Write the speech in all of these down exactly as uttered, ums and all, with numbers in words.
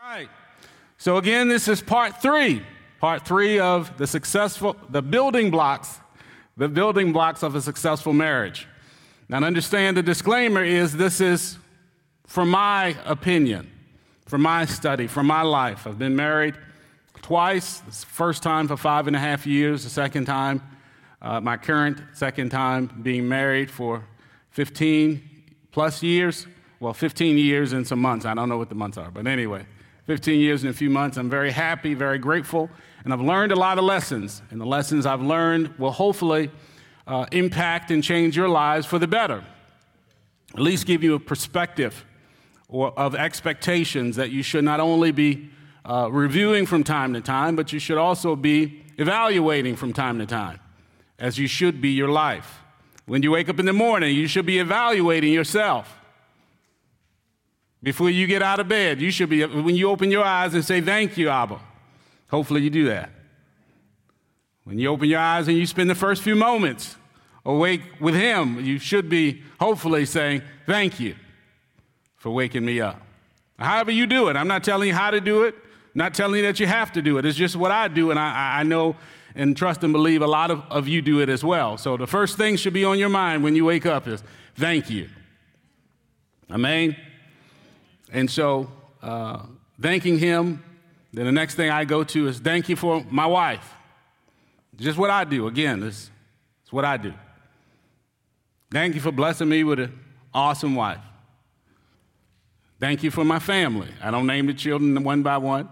All right. So again, this is part three, part three of the successful, the building blocks, the building blocks of a successful marriage. Now understand the disclaimer is this is from my opinion, from my study, from my life. I've been married twice, the first time for five and a half years, the second time, uh, my current second time being married for fifteen plus years. Well, fifteen years and some months. I don't know what the months are, but anyway. fifteen years and a few months. I'm very happy, very grateful, and I've learned a lot of lessons. And the lessons I've learned will hopefully uh, impact and change your lives for the better. At least give you a perspective or of expectations that you should not only be uh, reviewing from time to time, but you should also be evaluating from time to time, as you should be your life. When you wake up in the morning, you should be evaluating yourself. Before you get out of bed, you should be, when you open your eyes and say, thank you, Abba. Hopefully you do that. When you open your eyes and you spend the first few moments awake with him, you should be hopefully saying, thank you for waking me up. However you do it, I'm not telling you how to do it, not telling you that you have to do it. It's just what I do, and I, I know and trust and believe a lot of, of you do it as well. So the first thing should be on your mind when you wake up is, thank you. Amen. And so, uh, thanking him, then the next thing I go to is thank you for my wife. Just what I do. Again, it's, it's what I do. Thank you for blessing me with an awesome wife. Thank you for my family. I don't name the children one by one.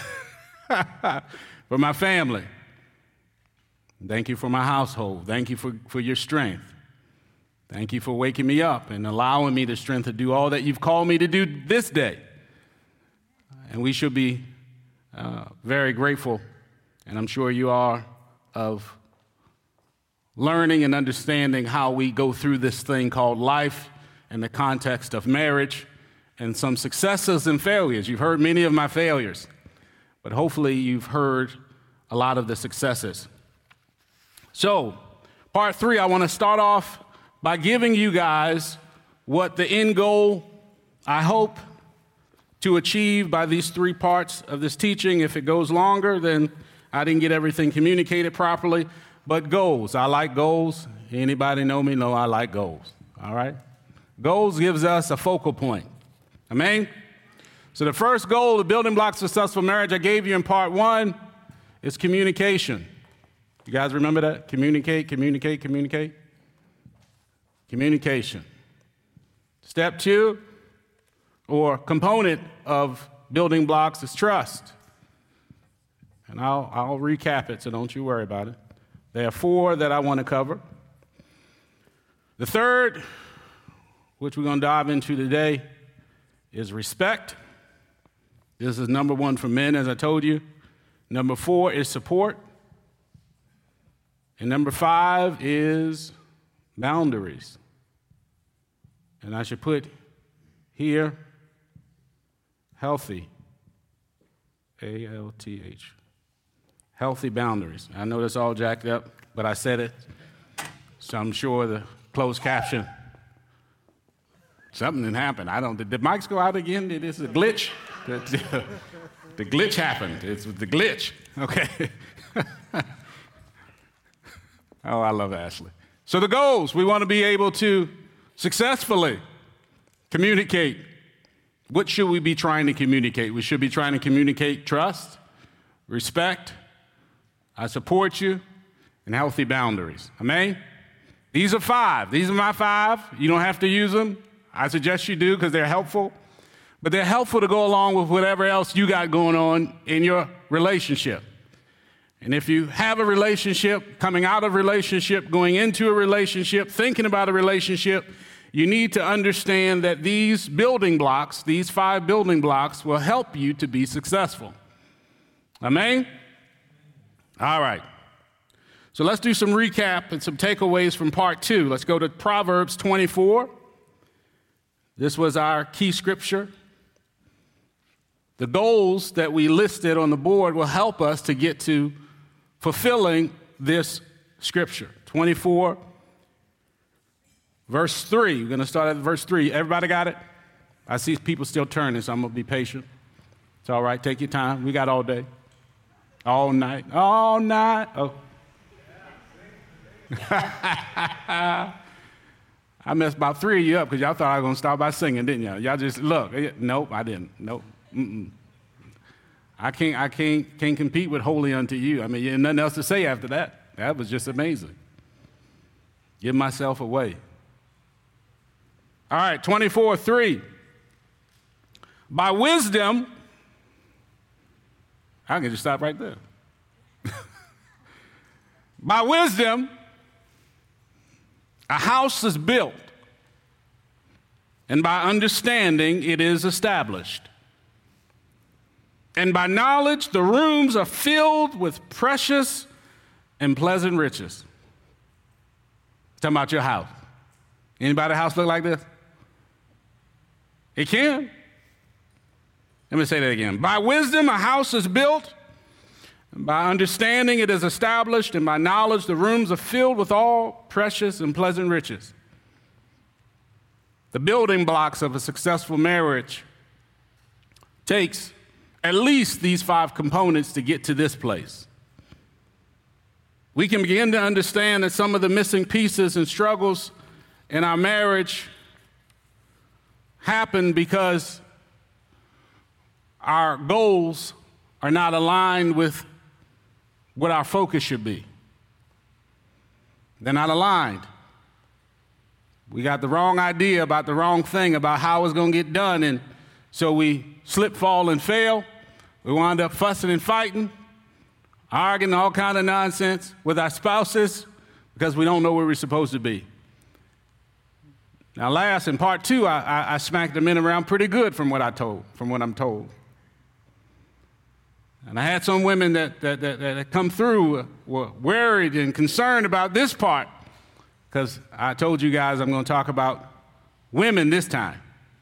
For my family. Thank you for my household. Thank you for, for your strength. Thank you for waking me up and allowing me the strength to do all that you've called me to do this day. And we should be uh, very grateful, and I'm sure you are, of learning and understanding how we go through this thing called life in the context of marriage and some successes and failures. You've heard many of my failures, but hopefully you've heard a lot of the successes. So, part three, I want to start off by giving you guys what the end goal, I hope, to achieve by these three parts of this teaching. If it goes longer, then I didn't get everything communicated properly. But goals, I like goals. Anybody know me? Know I like goals, all right? Goals gives us a focal point, amen? So the first goal of building blocks of successful marriage I gave you in part one is communication. You guys remember that? Communicate, communicate, communicate. Communication. Step two, or component of building blocks, is trust. And I'll, I'll recap it, so don't you worry about it. There are four that I want to cover. The third, which we're going to dive into today, is respect. This is number one for men, as I told you. Number four is support. And number five is boundaries. And I should put here, healthy, A L T H, healthy boundaries. I know that's all jacked up, but I said it, so I'm sure the closed caption, something didn't happen. I don't, did the mics go out again? Did this a glitch? The, the, the glitch happened. It's the glitch, okay. Oh, I love Ashley. So the goals, we want to be able to successfully communicate. What should we be trying to communicate? We should be trying to communicate trust, respect, I support you, and healthy boundaries. Amen? These are five. These are my five. You don't have to use them. I suggest you do because they're helpful. But they're helpful to go along with whatever else you got going on in your relationship. And if you have a relationship, coming out of a relationship, going into a relationship, thinking about a relationship, you need to understand that these building blocks, these five building blocks, will help you to be successful. Amen? All right. So let's do some recap and some takeaways from part two. Let's go to Proverbs twenty-four. This was our key scripture. The goals that we listed on the board will help us to get to fulfilling this scripture. twenty-four, verse three. We're going to start at verse three. Everybody got it? I see people still turning, so I'm going to be patient. It's all right. Take your time. We got all day. All night. All night. Oh. I messed about three of you up because y'all thought I was going to start by singing, didn't y'all? Y'all just, look. Nope, I didn't. Nope. Mm-mm. I can't, I can't, can't compete with holy unto you. I mean, there's nothing else to say after that. That was just amazing. Give myself away. All right, twenty-four three. By wisdom, I can just stop right there. By wisdom, a house is built, and by understanding, it is established. And by knowledge, the rooms are filled with precious and pleasant riches. Talking about your house. Anybody house look like this? It can. Let me say that again. By wisdom, a house is built. And by understanding, it is established. And by knowledge, the rooms are filled with all precious and pleasant riches. The building blocks of a successful marriage takes at least these five components to get to this place. We can begin to understand that some of the missing pieces and struggles in our marriage happen because our goals are not aligned with what our focus should be. They're not aligned. We got the wrong idea about the wrong thing about how it's going to get done, and so we slip, fall, and fail. We wind up fussing and fighting, arguing all kind of nonsense with our spouses because we don't know where we're supposed to be. Now, last, in part two, I, I, I smacked the men around pretty good from what I told, from what I'm told. And I had some women that, that, that, that come through were worried and concerned about this part because I told you guys I'm going to talk about women this time.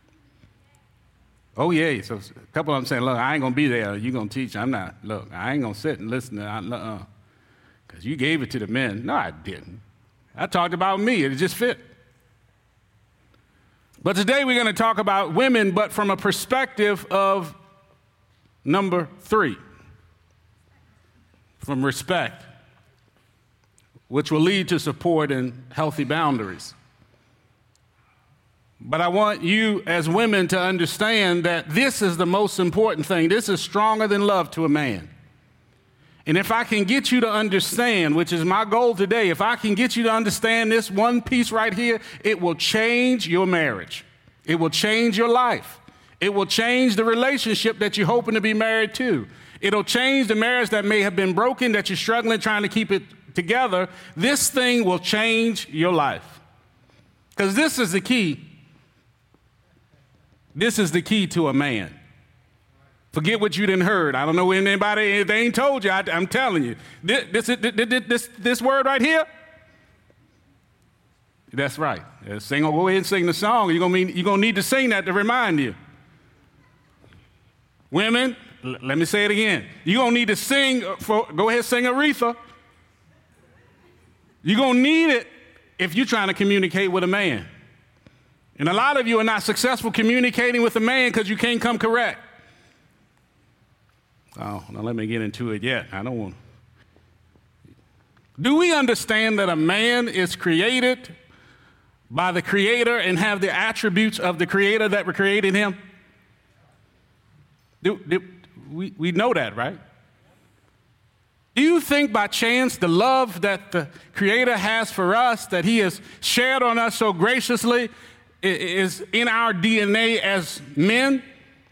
Oh, yeah. So a couple of them saying, look, I ain't going to be there. You're going to teach. I'm not. Look, I ain't going to sit and listen to uh because you gave it to the men. No, I didn't. I talked about me. It just fit. But today we're going to talk about women, but from a perspective of number three, from respect, which will lead to support and healthy boundaries. But I want you as women to understand that this is the most important thing. This is stronger than love to a man. And if I can get you to understand, which is my goal today, if I can get you to understand this one piece right here, it will change your marriage. It will change your life. It will change the relationship that you're hoping to be married to. It'll change the marriage that may have been broken, that you're struggling trying to keep it together. This thing will change your life. Because this is the key. This is the key to a man. Forget what you didn't heard. I don't know anybody, if they ain't told you, I, I'm telling you. This, this, this, this, this word right here, that's right. Sing, go ahead and sing the song. You're going you're gonna need to sing that to remind you. Women, l- let me say it again. You're going to need to sing, for, go ahead and sing Aretha. You're going to need it if you're trying to communicate with a man. And a lot of you are not successful communicating with a man because you can't come correct. Oh, now let me get into it yet. I don't want. Do we understand that a man is created by the Creator and have the attributes of the Creator that created him? Do, do, we, we know that, right? Do you think by chance the love that the Creator has for us, that He has shared on us so graciously, is in our D N A as men?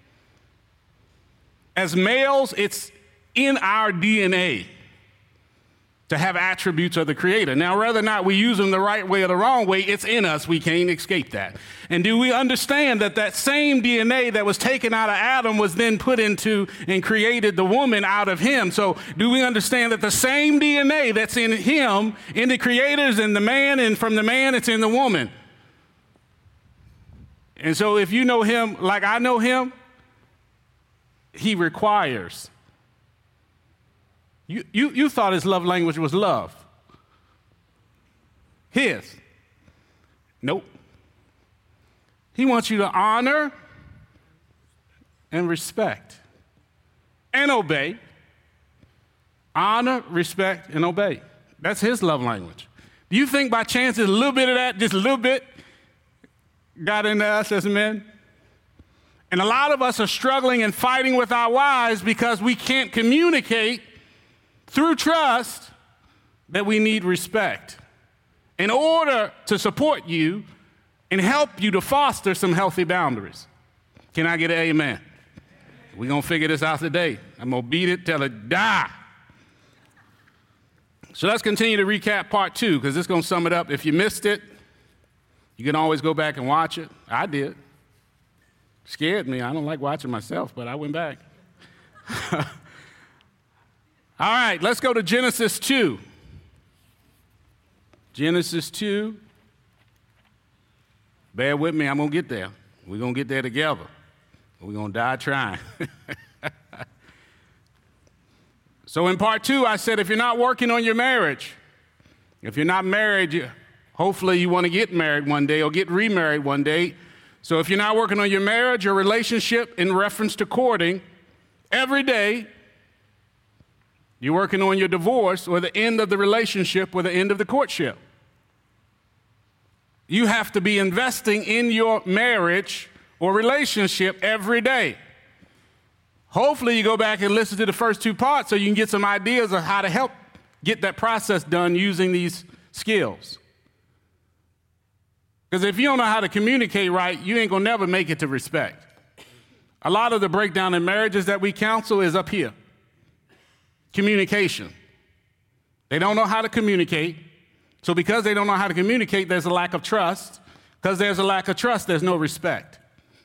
As males, it's in our D N A to have attributes of the Creator. Now, whether or not we use them the right way or the wrong way, it's in us. We can't escape that. And do we understand that that same D N A that was taken out of Adam was then put into and created the woman out of him? So do we understand that the same D N A that's in him, in the Creator, is in the man, and from the man, it's in the woman? And so if you know him like I know him, he requires. You, you, you thought his love language was love. His. Nope. He wants you to honor and respect. and obey. Honor, respect, and obey. That's his love language. Do you think by chance there's a little bit of that, just a little bit, got into us as men? And a lot of us are struggling and fighting with our wives because we can't communicate through trust that we need respect in order to support you and help you to foster some healthy boundaries. Can I get an amen? We're going to figure this out today. I'm going to beat it till it die. So let's continue to recap part two, because this is going to sum it up. If you missed it, you can always go back and watch it. I did. Scared me. I don't like watching myself, but I went back. All right, let's go to Genesis two. Genesis two. Bear with me, I'm going to get there. We're going to get there together. We're going to die trying. So in part two, I said if you're not working on your marriage, if you're not married, you, hopefully you want to get married one day or get remarried one day. So if you're not working on your marriage or relationship in reference to courting, every day you're working on your divorce or the end of the relationship or the end of the courtship. You have to be investing in your marriage or relationship every day. Hopefully you go back and listen to the first two parts so you can get some ideas of how to help get that process done using these skills. Because if you don't know how to communicate right, you ain't going to never make it to respect. A lot of the breakdown in marriages that we counsel is up here. Communication. They don't know how to communicate. So because they don't know how to communicate, there's a lack of trust. Because there's a lack of trust, there's no respect.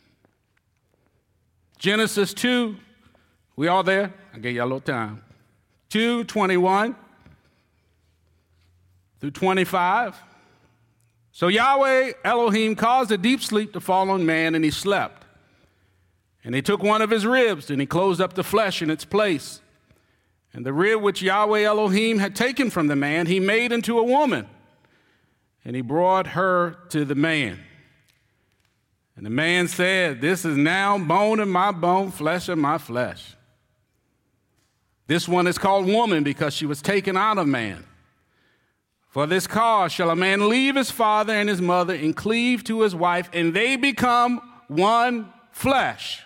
Genesis two, we all there? I gave you a little time. two twenty-one through twenty-five. So Yahweh Elohim caused a deep sleep to fall on man, and he slept. And he took one of his ribs, and he closed up the flesh in its place. And the rib which Yahweh Elohim had taken from the man, he made into a woman. And he brought her to the man. And the man said, "This is now bone of my bone, flesh of my flesh. This one is called woman because she was taken out of man. For this cause shall a man leave his father and his mother and cleave to his wife, and they become one flesh."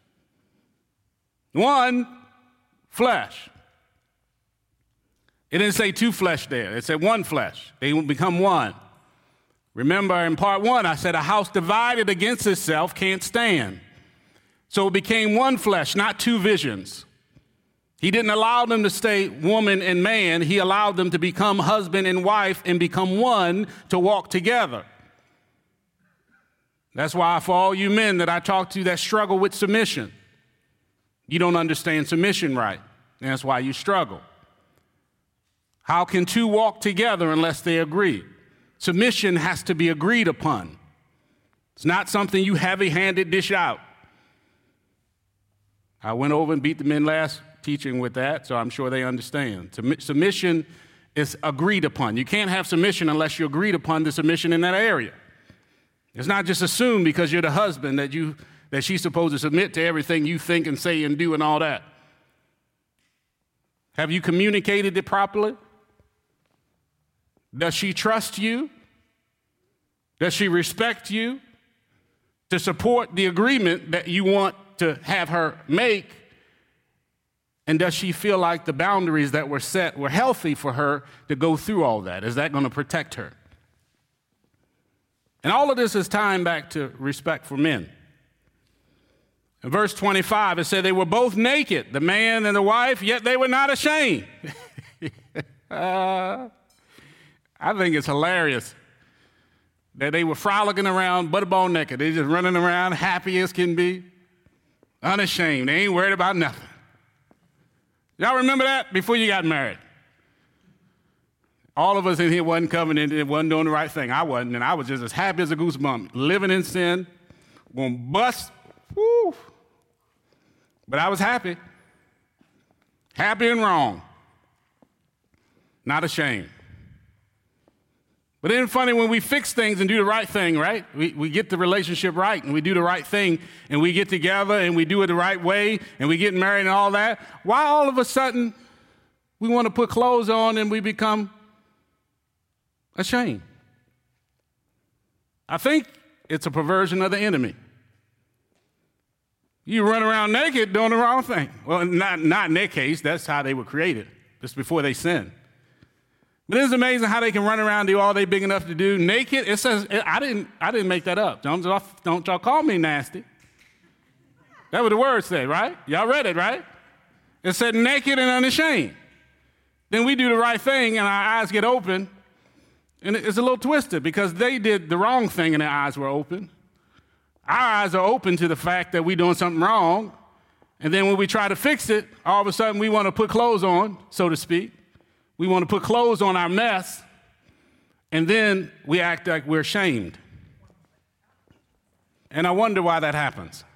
One flesh. It didn't say two flesh there. It said one flesh. They will become one. Remember in part one, I said a house divided against itself can't stand. So it became one flesh, not two visions. He didn't allow them to stay woman and man. He allowed them to become husband and wife and become one to walk together. That's why for all you men that I talk to that struggle with submission, you don't understand submission right. And that's why you struggle. How can two walk together unless they agree? Submission has to be agreed upon. It's not something you heavy-handed dish out. I went over and beat the men last teaching with that, so I'm sure they understand. Submission is agreed upon. You can't have submission unless you agreed upon the submission in that area. It's not just assumed because you're the husband that you that she's supposed to submit to everything you think and say and do and all that. Have you communicated it properly? Does she trust you? Does she respect you to support the agreement that you want to have her make? And does she feel like the boundaries that were set were healthy for her to go through all that? Is that going to protect her? And all of this is tying back to respect for men. In verse twenty-five, it said they were both naked, the man and the wife, yet they were not ashamed. uh, I think it's hilarious that they were frolicking around butterball naked. They just running around happy as can be, unashamed. They ain't worried about nothing. Y'all remember that before you got married? All of us in here wasn't covenant and wasn't doing the right thing. I wasn't, and I was just as happy as a goosebump, living in sin, gonna bust, woo. But I was happy. Happy and wrong. Not ashamed. But isn't it funny when we fix things and do the right thing, right? We, we get the relationship right and we do the right thing and we get together and we do it the right way and we get married and all that. Why all of a sudden we want to put clothes on and we become ashamed? I think it's a perversion of the enemy. You run around naked doing the wrong thing. Well, not, not in their case. That's how they were created, just before they sinned. But it's amazing how they can run around and do all they big enough to do naked. It says, I didn't, I didn't make that up. Don't, don't y'all call me nasty. That's what the words say, right? Y'all read it, right? It said naked and unashamed. Then we do the right thing and our eyes get open. And it's a little twisted because they did the wrong thing and their eyes were open. Our eyes are open to the fact that we're doing something wrong. And then when we try to fix it, all of a sudden we want to put clothes on, so to speak. We want to put clothes on our mess, and then we act like we're ashamed. And I wonder why that happens.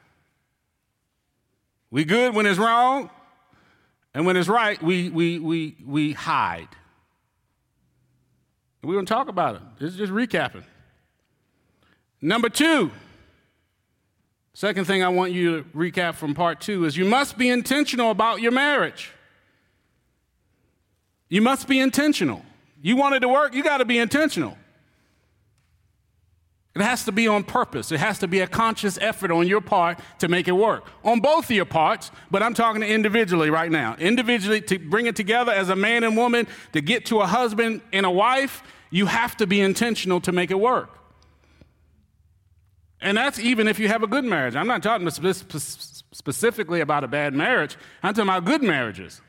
We good when it's wrong, and when it's right, we we we we hide. We're going to talk about it. This is just recapping. Number two, second thing I want you to recap from part two is you must be intentional about your marriage. You must be intentional. You want it to work, you got to be intentional. It has to be on purpose. It has to be a conscious effort on your part to make it work. On both of your parts, but I'm talking to individually right now. Individually, to bring it together as a man and woman, to get to a husband and a wife, you have to be intentional to make it work. And that's even if you have a good marriage. I'm not talking specifically about a bad marriage. I'm talking about good marriages.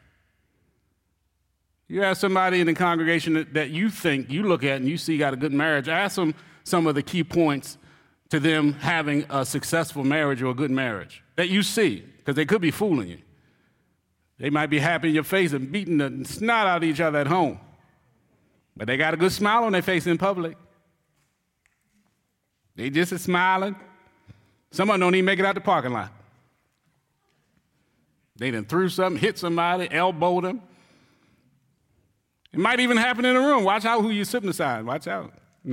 You ask somebody in the congregation that, that you think, you look at and you see got a good marriage, ask them some of the key points to them having a successful marriage or a good marriage that you see, because they could be fooling you. They might be happy in your face and beating the snot out of each other at home, but they got a good smile on their face in public. They just are smiling. Some of them don't even make it out the parking lot. They done threw something, hit somebody, elbowed them. It might even happen in a room. Watch out who you're sitting beside. Watch out. No.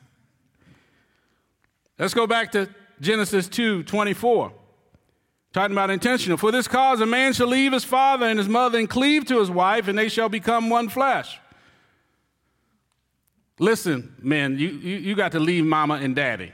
Let's go back to Genesis two twenty-four. Talking about intentional. For this cause, a man shall leave his father and his mother and cleave to his wife, and they shall become one flesh. Listen, men, you, you, you got to leave mama and daddy.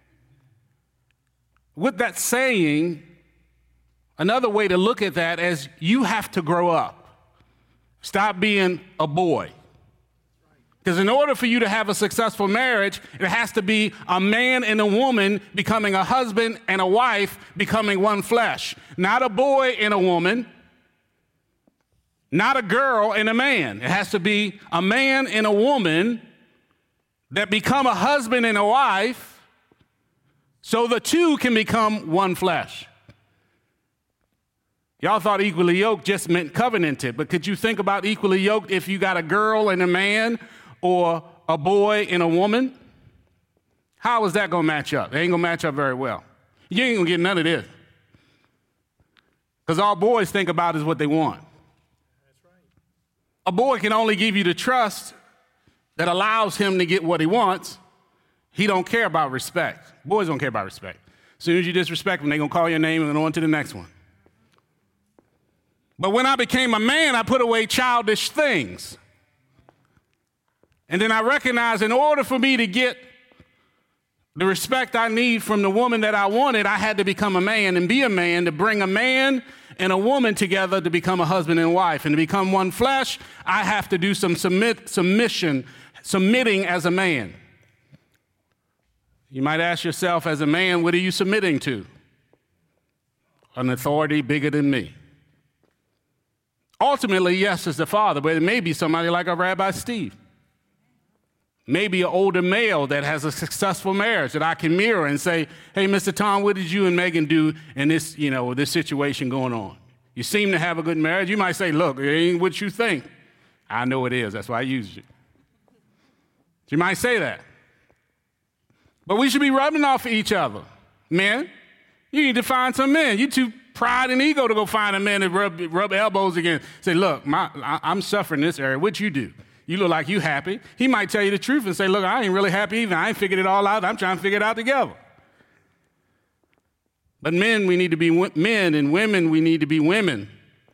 With that saying, another way to look at that is you have to grow up. Stop being a boy. Because in order for you to have a successful marriage, it has to be a man and a woman becoming a husband and a wife becoming one flesh. Not a boy and a woman. Not a girl and a man. It has to be a man and a woman that become a husband and a wife so the two can become one flesh. Y'all thought equally yoked just meant covenanted, but could you think about equally yoked if you got a girl and a man or a boy and a woman? How is that going to match up? It ain't going to match up very well. You ain't going to get none of this. Because all boys think about is what they want. That's right. A boy can only give you the trust that allows him to get what he wants. He don't care about respect. Boys don't care about respect. As soon as you disrespect them, they're going to call your name and go on to the next one. But when I became a man, I put away childish things. And then I recognized in order for me to get the respect I need from the woman that I wanted, I had to become a man and be a man to bring a man and a woman together to become a husband and wife. And to become one flesh, I have to do some submit, submission, submitting as a man. You might ask yourself, as a man, what are you submitting to? An authority bigger than me. Ultimately, yes, it's the father, but it may be somebody like a Rabbi Steve. Maybe an older male that has a successful marriage that I can mirror and say, hey, Mister Tom, what did you and Megan do in this, you know, this situation going on? You seem to have a good marriage. You might say, look, it ain't what you think. I know it is. That's why I used it. You might say that. But we should be rubbing off each other. Men, you need to find some men. You too pride and ego to go find a man and rub, rub elbows again. Say, look, my, I, I'm suffering in this area. What you do? You look like you happy. He might tell you the truth and say, look, I ain't really happy either. I ain't figured it all out. I'm trying to figure it out together. But men, we need to be men, and women, we need to be women.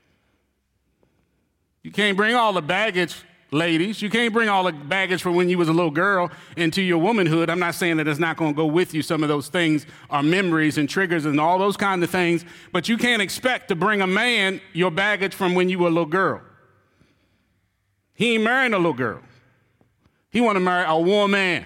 You can't bring all the baggage, ladies. You can't bring all the baggage from when you was a little girl into your womanhood. I'm not saying that it's not going to go with you. Some of those things are memories and triggers and all those kinds of things. But you can't expect to bring a man your baggage from when you were a little girl. He ain't marrying a little girl. He want to marry a woman.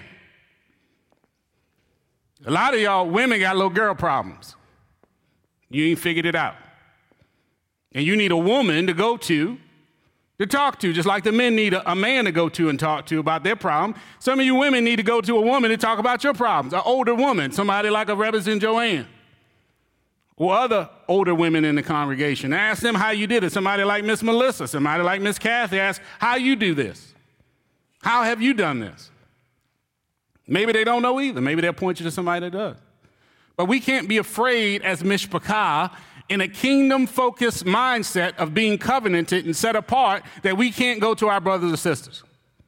A lot of y'all women got little girl problems. You ain't figured it out. And you need a woman to go to, to talk to, just like the men need a, a man to go to and talk to about their problem. Some of you women need to go to a woman to talk about your problems, an older woman, somebody like a Reverend Joanne, or other older women in the congregation. Ask them how you did it. Somebody like Miss Melissa, somebody like Miss Kathy, ask how you do this. How have you done this? Maybe they don't know either. Maybe they'll point you to somebody that does. But we can't be afraid as mishpachah in a kingdom-focused mindset of being covenanted and set apart that we can't go to our brothers or sisters.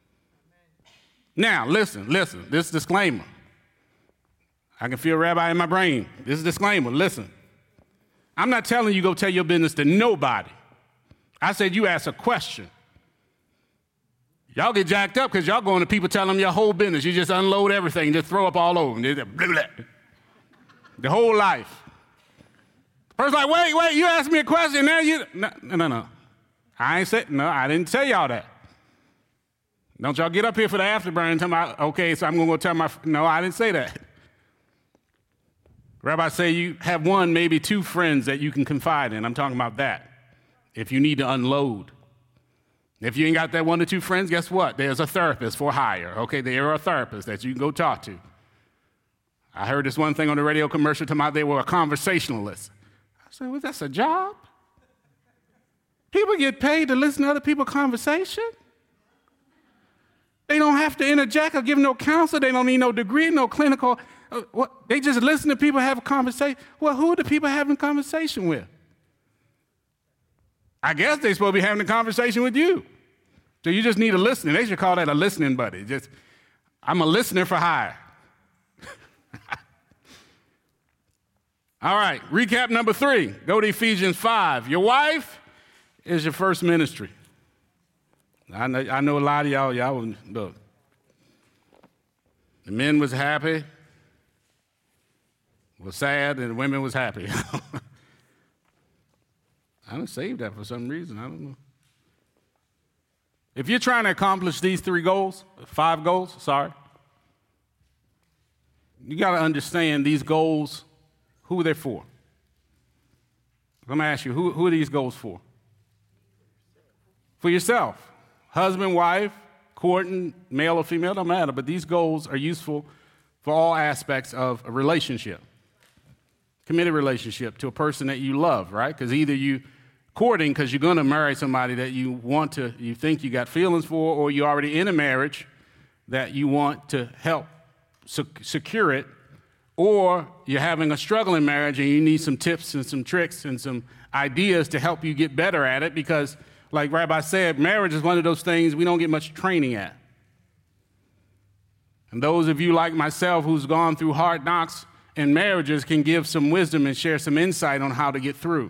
Now, listen, listen, this disclaimer. I can feel Rabbi in my brain. This is disclaimer, listen. I'm not telling you go tell your business to nobody. I said you ask a question. Y'all get jacked up because y'all going to people telling them your whole business. You just unload everything, just throw up all over them. The whole life. The person's like, wait, wait, you asked me a question, now you, no, no, no. I ain't said, no, I didn't tell y'all that. Don't y'all get up here for the afterburn and tell me, okay, so I'm going to go tell my, no, I didn't say that. Rabbi say you have one, maybe two friends that you can confide in. I'm talking about that. If you need to unload. If you ain't got that one or two friends, guess what? There's a therapist for hire. Okay, there are a therapist that you can go talk to. I heard this one thing on the radio commercial talking about they were a conversationalist. I said, well, that's a job? People get paid to listen to other people's conversation? They don't have to interject or give no counsel. They don't need no degree, no clinical. Uh, what? They just listen to people have a conversation. Well, who are the people having conversation with? I guess they're supposed to be having a conversation with you. So you just need a listener. They should call that a listening buddy. Just, I'm a listener for hire. All right, recap number three. Go to Ephesians five. Your wife is your first ministry. I know, I know a lot of y'all, y'all, look. The men was happy, was sad, and the women was happy. I didn't save that for some reason. I don't know. If you're trying to accomplish these three goals, five goals, sorry, you got to understand these goals, who they're for. Let me ask you, who, who are these goals for? For yourself. Husband, wife, courting, male or female, don't matter, but these goals are useful for all aspects of a relationship. Committed relationship to a person that you love, right? Because either you courting because you're going to marry somebody that you want to, you think you got feelings for, or you're already in a marriage that you want to help sec- secure it, or you're having a struggling marriage and you need some tips and some tricks and some ideas to help you get better at it because, like Rabbi said, marriage is one of those things we don't get much training at. And those of you like myself who's gone through hard knocks in marriages can give some wisdom and share some insight on how to get through.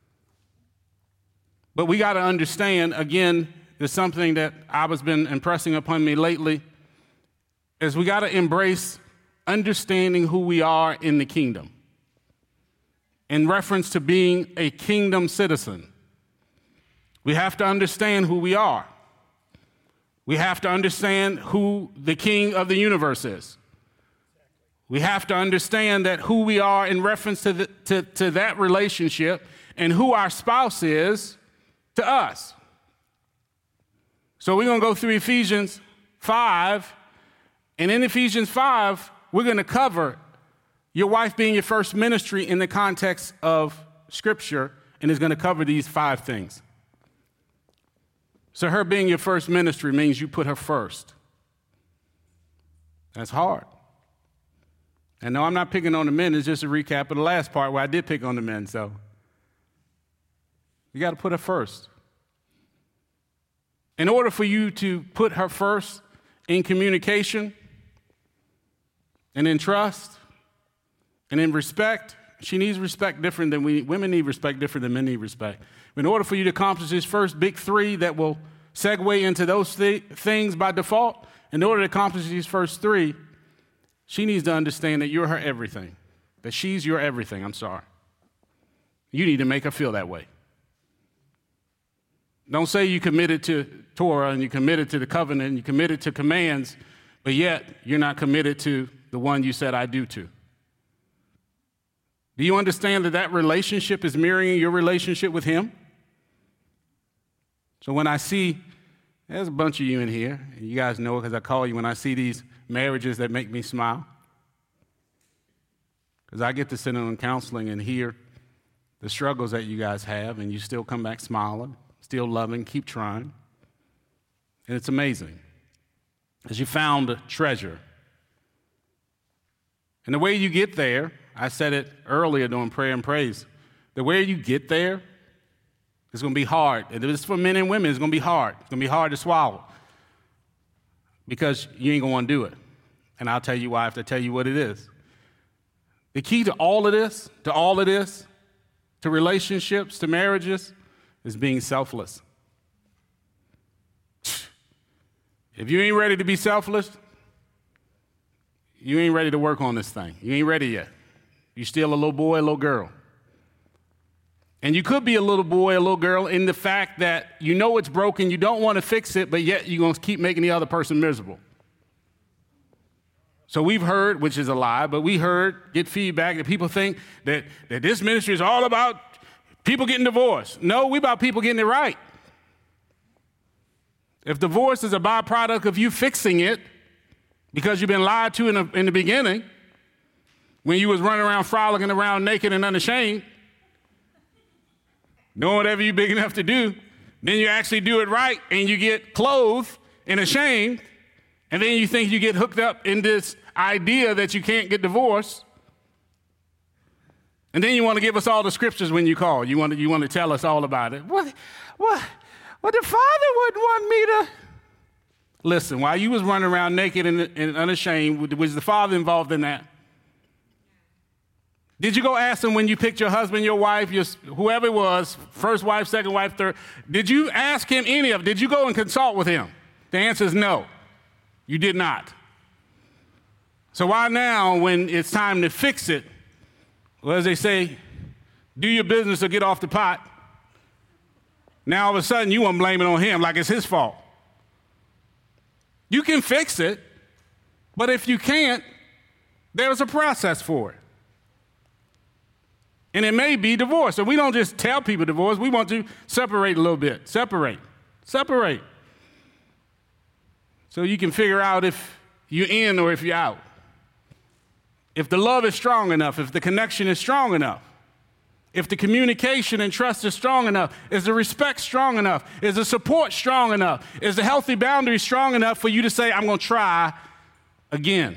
But we got to understand, again, there's something that I was been impressing upon me lately, is we got to embrace understanding who we are in the kingdom in reference to being a kingdom citizen. We have to understand who we are. We have to understand who the king of the universe is. We have to understand that who we are in reference to, the, to, to that relationship and who our spouse is to us. So we're going to go through Ephesians five, and in Ephesians five, we're going to cover your wife being your first ministry in the context of Scripture, and is going to cover these five things. So her being your first ministry means you put her first. That's hard. And no, I'm not picking on the men. It's just a recap of the last part where I did pick on the men. So you got to put her first. in order for you to put her first in communication and in trust and in respect, she needs respect different than we, women need respect different than men need respect. In order for you to accomplish this first big three that will segue into those th- things by default, in order to accomplish these first three, she needs to understand that you're her everything, that she's your everything. I'm sorry. You need to make her feel that way. Don't say you committed to Torah and you committed to the covenant and you committed to commands, but yet you're not committed to the one you said I do to. Do you understand that that relationship is mirroring your relationship with him? So when I see, there's a bunch of you in here, and you guys know it because I call you when I see these marriages that make me smile. Because I get to sit in on counseling and hear the struggles that you guys have, and you still come back smiling, still loving, keep trying. And it's amazing. As you found a treasure. And the way you get there, I said it earlier during prayer and praise, the way you get there, it's going to be hard. If it's for men and women, it's going to be hard. It's going to be hard to swallow because you ain't going to want to do it. And I'll tell you why. I have to tell you what it is. The key to all of this, to all of this, to relationships, to marriages, is being selfless. If you ain't ready to be selfless, you ain't ready to work on this thing. You ain't ready yet. You're still a little boy, a little girl. And you could be a little boy, a little girl in the fact that you know it's broken, you don't want to fix it, but yet you're going to keep making the other person miserable. So we've heard, which is a lie, but we heard, get feedback that people think that, that this ministry is all about people getting divorced. No, we're about people getting it right. If divorce is a byproduct of you fixing it because you've been lied to in the, in the beginning, when you was running around frolicking around naked and unashamed, doing whatever you're big enough to do, then you actually do it right and you get clothed and ashamed, and then you think you get hooked up in this idea that you can't get divorced, and then you want to give us all the scriptures when you call. You want to, you want to tell us all about it. What, what, what the Father wouldn't want me to... Listen, while you was running around naked and, and unashamed, was the Father involved in that? Did you go ask him when you picked your husband, your wife, your, whoever it was, first wife, second wife, third, did you ask him any of it? Did you go and consult with him? The answer is no, you did not. So why now, when it's time to fix it, well, as they say, do your business or get off the pot, now all of a sudden you want to blame it on him like it's his fault. You can fix it, but if you can't, there's a process for it. And it may be divorce. So we don't just tell people divorce. We want to separate a little bit. Separate. Separate. So you can figure out if you're in or if you're out. If the love is strong enough, if the connection is strong enough, if the communication and trust is strong enough, is the respect strong enough, is the support strong enough, is the healthy boundary strong enough for you to say, I'm going to try again.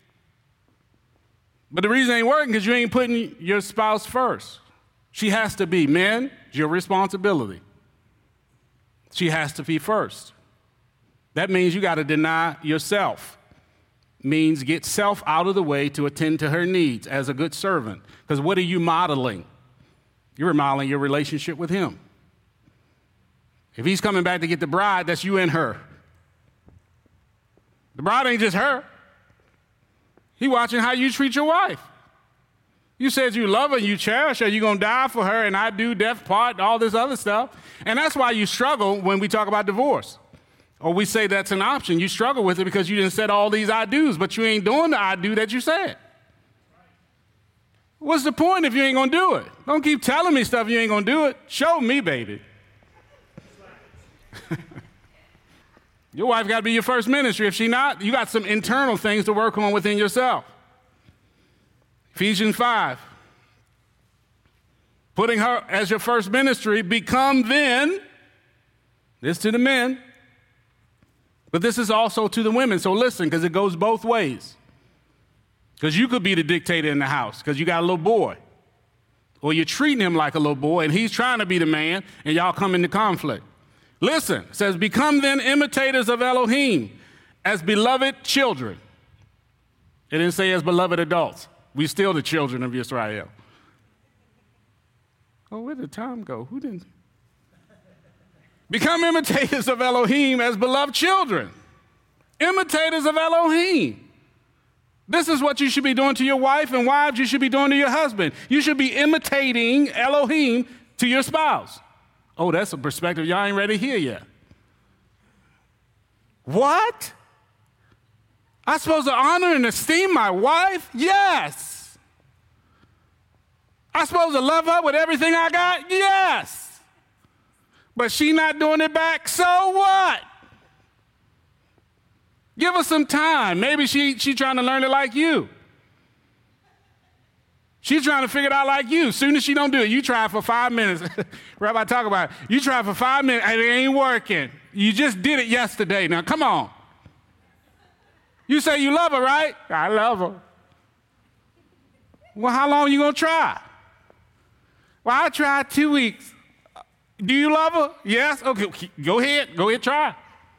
But the reason it ain't working because you ain't putting your spouse first. She has to be. Men, it's your responsibility. She has to be first. That means you got to deny yourself. Means get self out of the way to attend to her needs as a good servant. Because what are you modeling? You're modeling your relationship with him. If he's coming back to get the bride, that's you and her. The bride ain't just her. He watching how you treat your wife. You said you love her, you cherish her, you're going to die for her, and I do, death part, all this other stuff. And that's why you struggle when we talk about divorce. Or we say that's an option. You struggle with it because you didn't set all these I do's, but you ain't doing the I do that you said. What's the point if you ain't going to do it? Don't keep telling me stuff you ain't going to do it. Show me, baby. Your wife got to be your first ministry. If she not, you got some internal things to work on within yourself. Ephesians five. Putting her as your first ministry, become then, this to the men, but this is also to the women. So listen, because it goes both ways. Because you could be the dictator in the house because you got a little boy. Or you're treating him like a little boy and he's trying to be the man and y'all come into conflict. Listen, it says, become then imitators of Elohim as beloved children. It didn't say as beloved adults. We still the children of Israel. Oh, where did Tom go? Who didn't? Become imitators of Elohim as beloved children. Imitators of Elohim. This is what you should be doing to your wife, and wives, you should be doing to your husband. You should be imitating Elohim to your spouse. Oh, that's a perspective y'all ain't ready to hear yet. What? I'm supposed to honor and esteem my wife? Yes. I'm supposed to love her with everything I got? Yes. But she not doing it back, so what? Give her some time. Maybe she she trying to learn it like you. She's trying to figure it out like you. Soon as she don't do it, you try for five minutes. Rabbi, talk about it. You try for five minutes, and it ain't working. You just did it yesterday. Now, come on. You say you love her, right? I love her. Well, how long you going to try? Well, I tried two weeks. Do you love her? Yes? Okay, go ahead. Go ahead, try.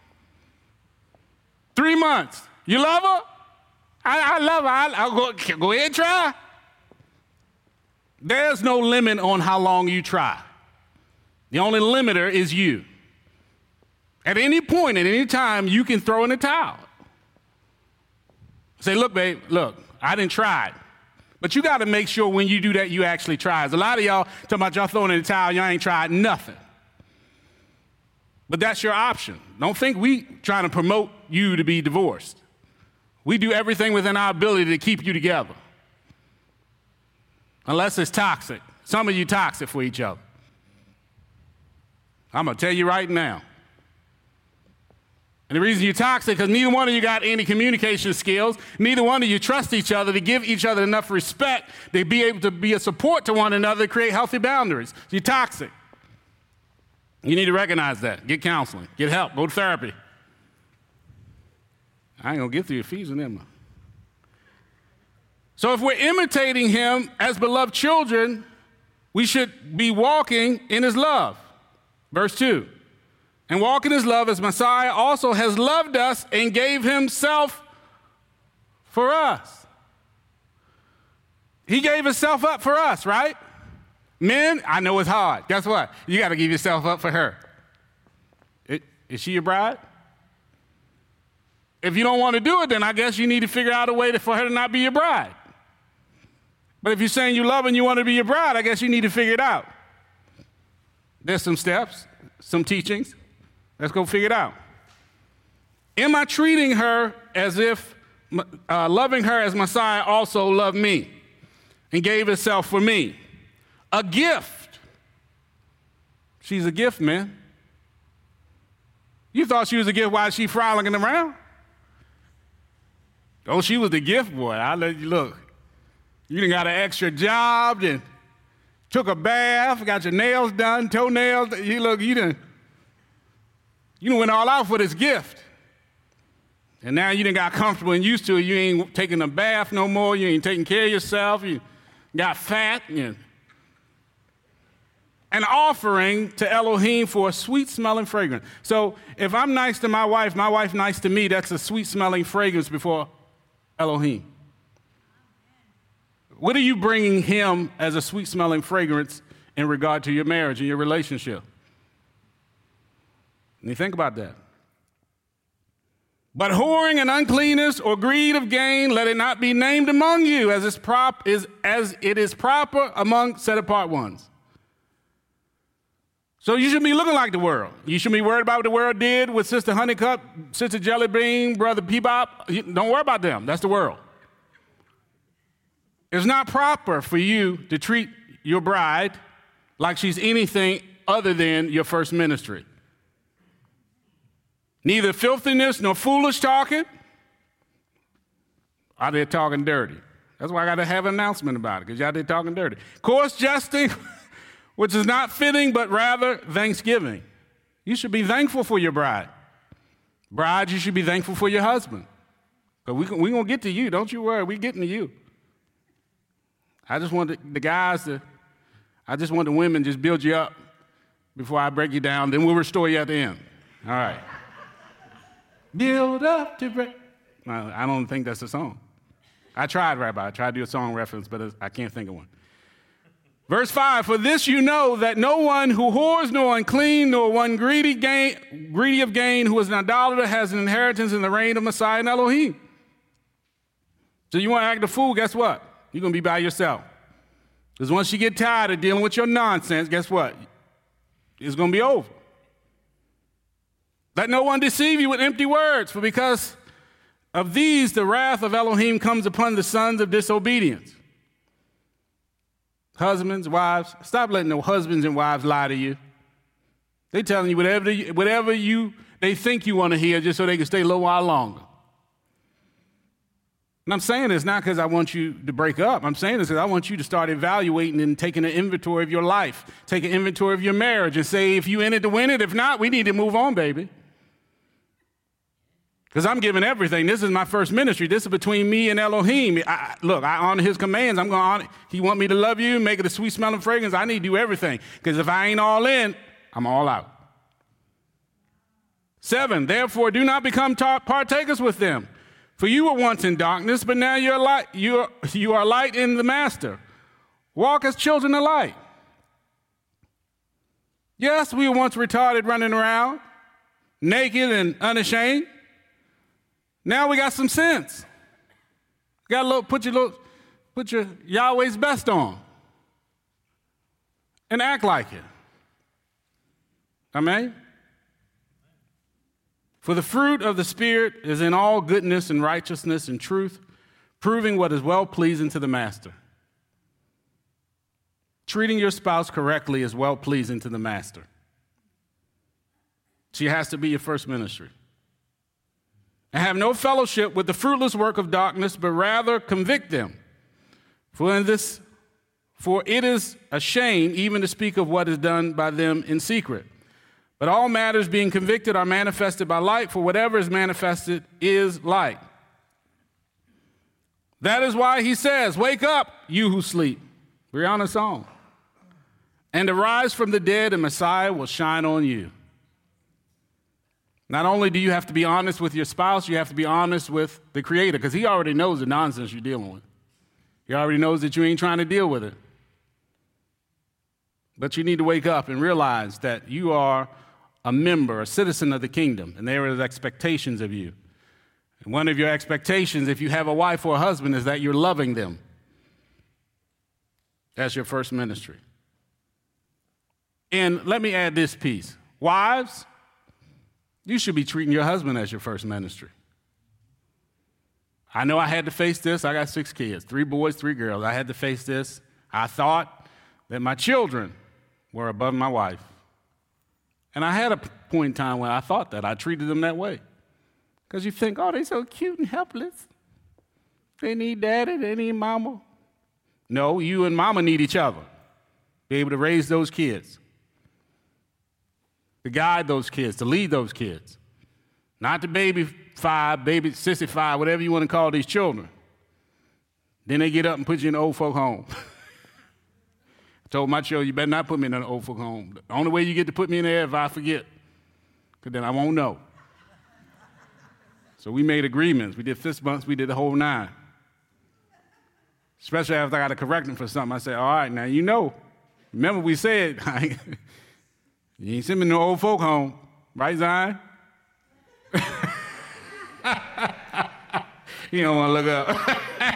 Three months. You love her? I, I love her. I, I'll go, go ahead, try. There's no limit on how long you try. The only limiter is you. At any point, at any time, you can throw in the towel. Say, look, babe, look, I didn't try it. But you got to make sure when you do that, you actually try. There's a lot of y'all talking about y'all throwing in the towel, y'all ain't tried nothing. But that's your option. Don't think we trying to promote you to be divorced. We do everything within our ability to keep you together. Unless it's toxic. Some of you toxic for each other. I'm going to tell you right now. And the reason you're toxic is neither one of you got any communication skills. Neither one of you trust each other to give each other enough respect to be able to be a support to one another, to create healthy boundaries. So you're toxic. You need to recognize that. Get counseling. Get help. Go to therapy. I ain't going to get through Ephesians, am I? So if we're imitating him as beloved children, we should be walking in his love. Verse two. And walk in his love as Messiah also has loved us and gave himself for us. He gave himself up for us, right? Men, I know it's hard. Guess what? You got to give yourself up for her. It, is she your bride? If you don't want to do it, then I guess you need to figure out a way to, for her to not be your bride. But if you're saying you love her and you want to be your bride, I guess you need to figure it out. There's some steps, some teachings. Let's go figure it out. Am I treating her as if, uh, loving her as Messiah also loved me and gave himself for me? A gift. She's a gift, man. You thought she was a gift while she frolicking around? Oh, she was the gift boy. I'll let you look. You done got an extra job, and took a bath, got your nails done, toenails. You look, you done, you done went all out for this gift. And now you done got comfortable and used to it. You ain't taking a bath no more. You ain't taking care of yourself. You got fat. You An offering to Elohim for a sweet-smelling fragrance. So if I'm nice to my wife, my wife nice to me, that's a sweet-smelling fragrance before Elohim. What are you bringing him as a sweet-smelling fragrance in regard to your marriage and your relationship? And you think about that. But whoring and uncleanness or greed of gain, let it not be named among you as, is prop, is, as it is proper among set-apart ones. So you should be looking like the world. You should be worried about what the world did with Sister Honeycup, Sister Jellybean, Brother Bebop. Don't worry about them. That's the world. It's not proper for you to treat your bride like she's anything other than your first ministry. Neither filthiness nor foolish talking. Out there talking dirty. That's why I got to have an announcement about it, because y'all there talking dirty. Coarse jesting, which is not fitting, but rather thanksgiving. You should be thankful for your bride. Bride, you should be thankful for your husband. But we're we going to get to you. Don't you worry. We're getting to you. I just want the, the guys to, I just want the women to just build you up before I break you down, then we'll restore you at the end. All right. Build up to break. No, I don't think that's a song. I tried, Rabbi. I tried to do a song reference, but I can't think of one. Verse five, for this you know that no one who whores, nor unclean, nor one greedy, gain, greedy of gain, who is an idolater, has an inheritance in the reign of Messiah and Elohim. So you want to act a fool, guess what? You're going to be by yourself. Because once you get tired of dealing with your nonsense, guess what? It's going to be over. Let no one deceive you with empty words, for because of these the wrath of Elohim comes upon the sons of disobedience. Husbands, wives, stop letting no husbands and wives lie to you. They're telling you whatever, whatever you they think you want to hear just so they can stay a little while longer. And I'm saying this not because I want you to break up. I'm saying this because I want you to start evaluating and taking an inventory of your life, take an inventory of your marriage and say, if you in it to win it, if not, we need to move on, baby. Because I'm giving everything. This is my first ministry. This is between me and Elohim. I, look, I honor his commands. I'm going to honor. He want me to love you, make it a sweet smelling fragrance. I need to do everything. Because if I ain't all in, I'm all out. Seven, therefore do not become tar- partakers with them. For you were once in darkness, but now you're light. You are, you are light in the master. Walk as children of light. Yes, we were once retarded running around, naked and unashamed. Now we got some sense. Got a little, put your little, put your Yahweh's best on and act like it. Amen? For the fruit of the Spirit is in all goodness and righteousness and truth, proving what is well-pleasing to the master. Treating your spouse correctly is well-pleasing to the master. She has to be your first ministry. And have no fellowship with the fruitless work of darkness, but rather convict them. For in this, for it is a shame even to speak of what is done by them in secret. But all matters being convicted are manifested by light, for whatever is manifested is light. That is why he says, wake up, you who sleep. Brianna's song. And arise from the dead, and Messiah will shine on you. Not only do you have to be honest with your spouse, you have to be honest with the Creator, because he already knows the nonsense you're dealing with. He already knows that you ain't trying to deal with it. But you need to wake up and realize that you are a member, a citizen of the kingdom, and there is expectations of you. And one of your expectations, if you have a wife or a husband, is that you're loving them. That's your first ministry. And let me add this piece. Wives, you should be treating your husband as your first ministry. I know I had to face this. I got six kids, three boys, three girls. I had to face this. I thought that my children were above my wife. And I had a point in time when I thought that. I treated them that way. Because you think, oh, they're so cute and helpless. They need daddy, they need mama. No, you and mama need each other. Be able to raise those kids. To guide those kids, to lead those kids. Not to baby five, baby sissy five, whatever you want to call these children. Then they get up and put you in the old folk home. I told my children, you better not put me in an old folk home. The only way you get to put me in there is if I forget, because then I won't know. So we made agreements. We did fist bumps. We did the whole nine. Especially after I got to correct them for something. I said, all right, now you know. Remember we said, you ain't send me to no old folk home. Right, Zion? You don't want to look up.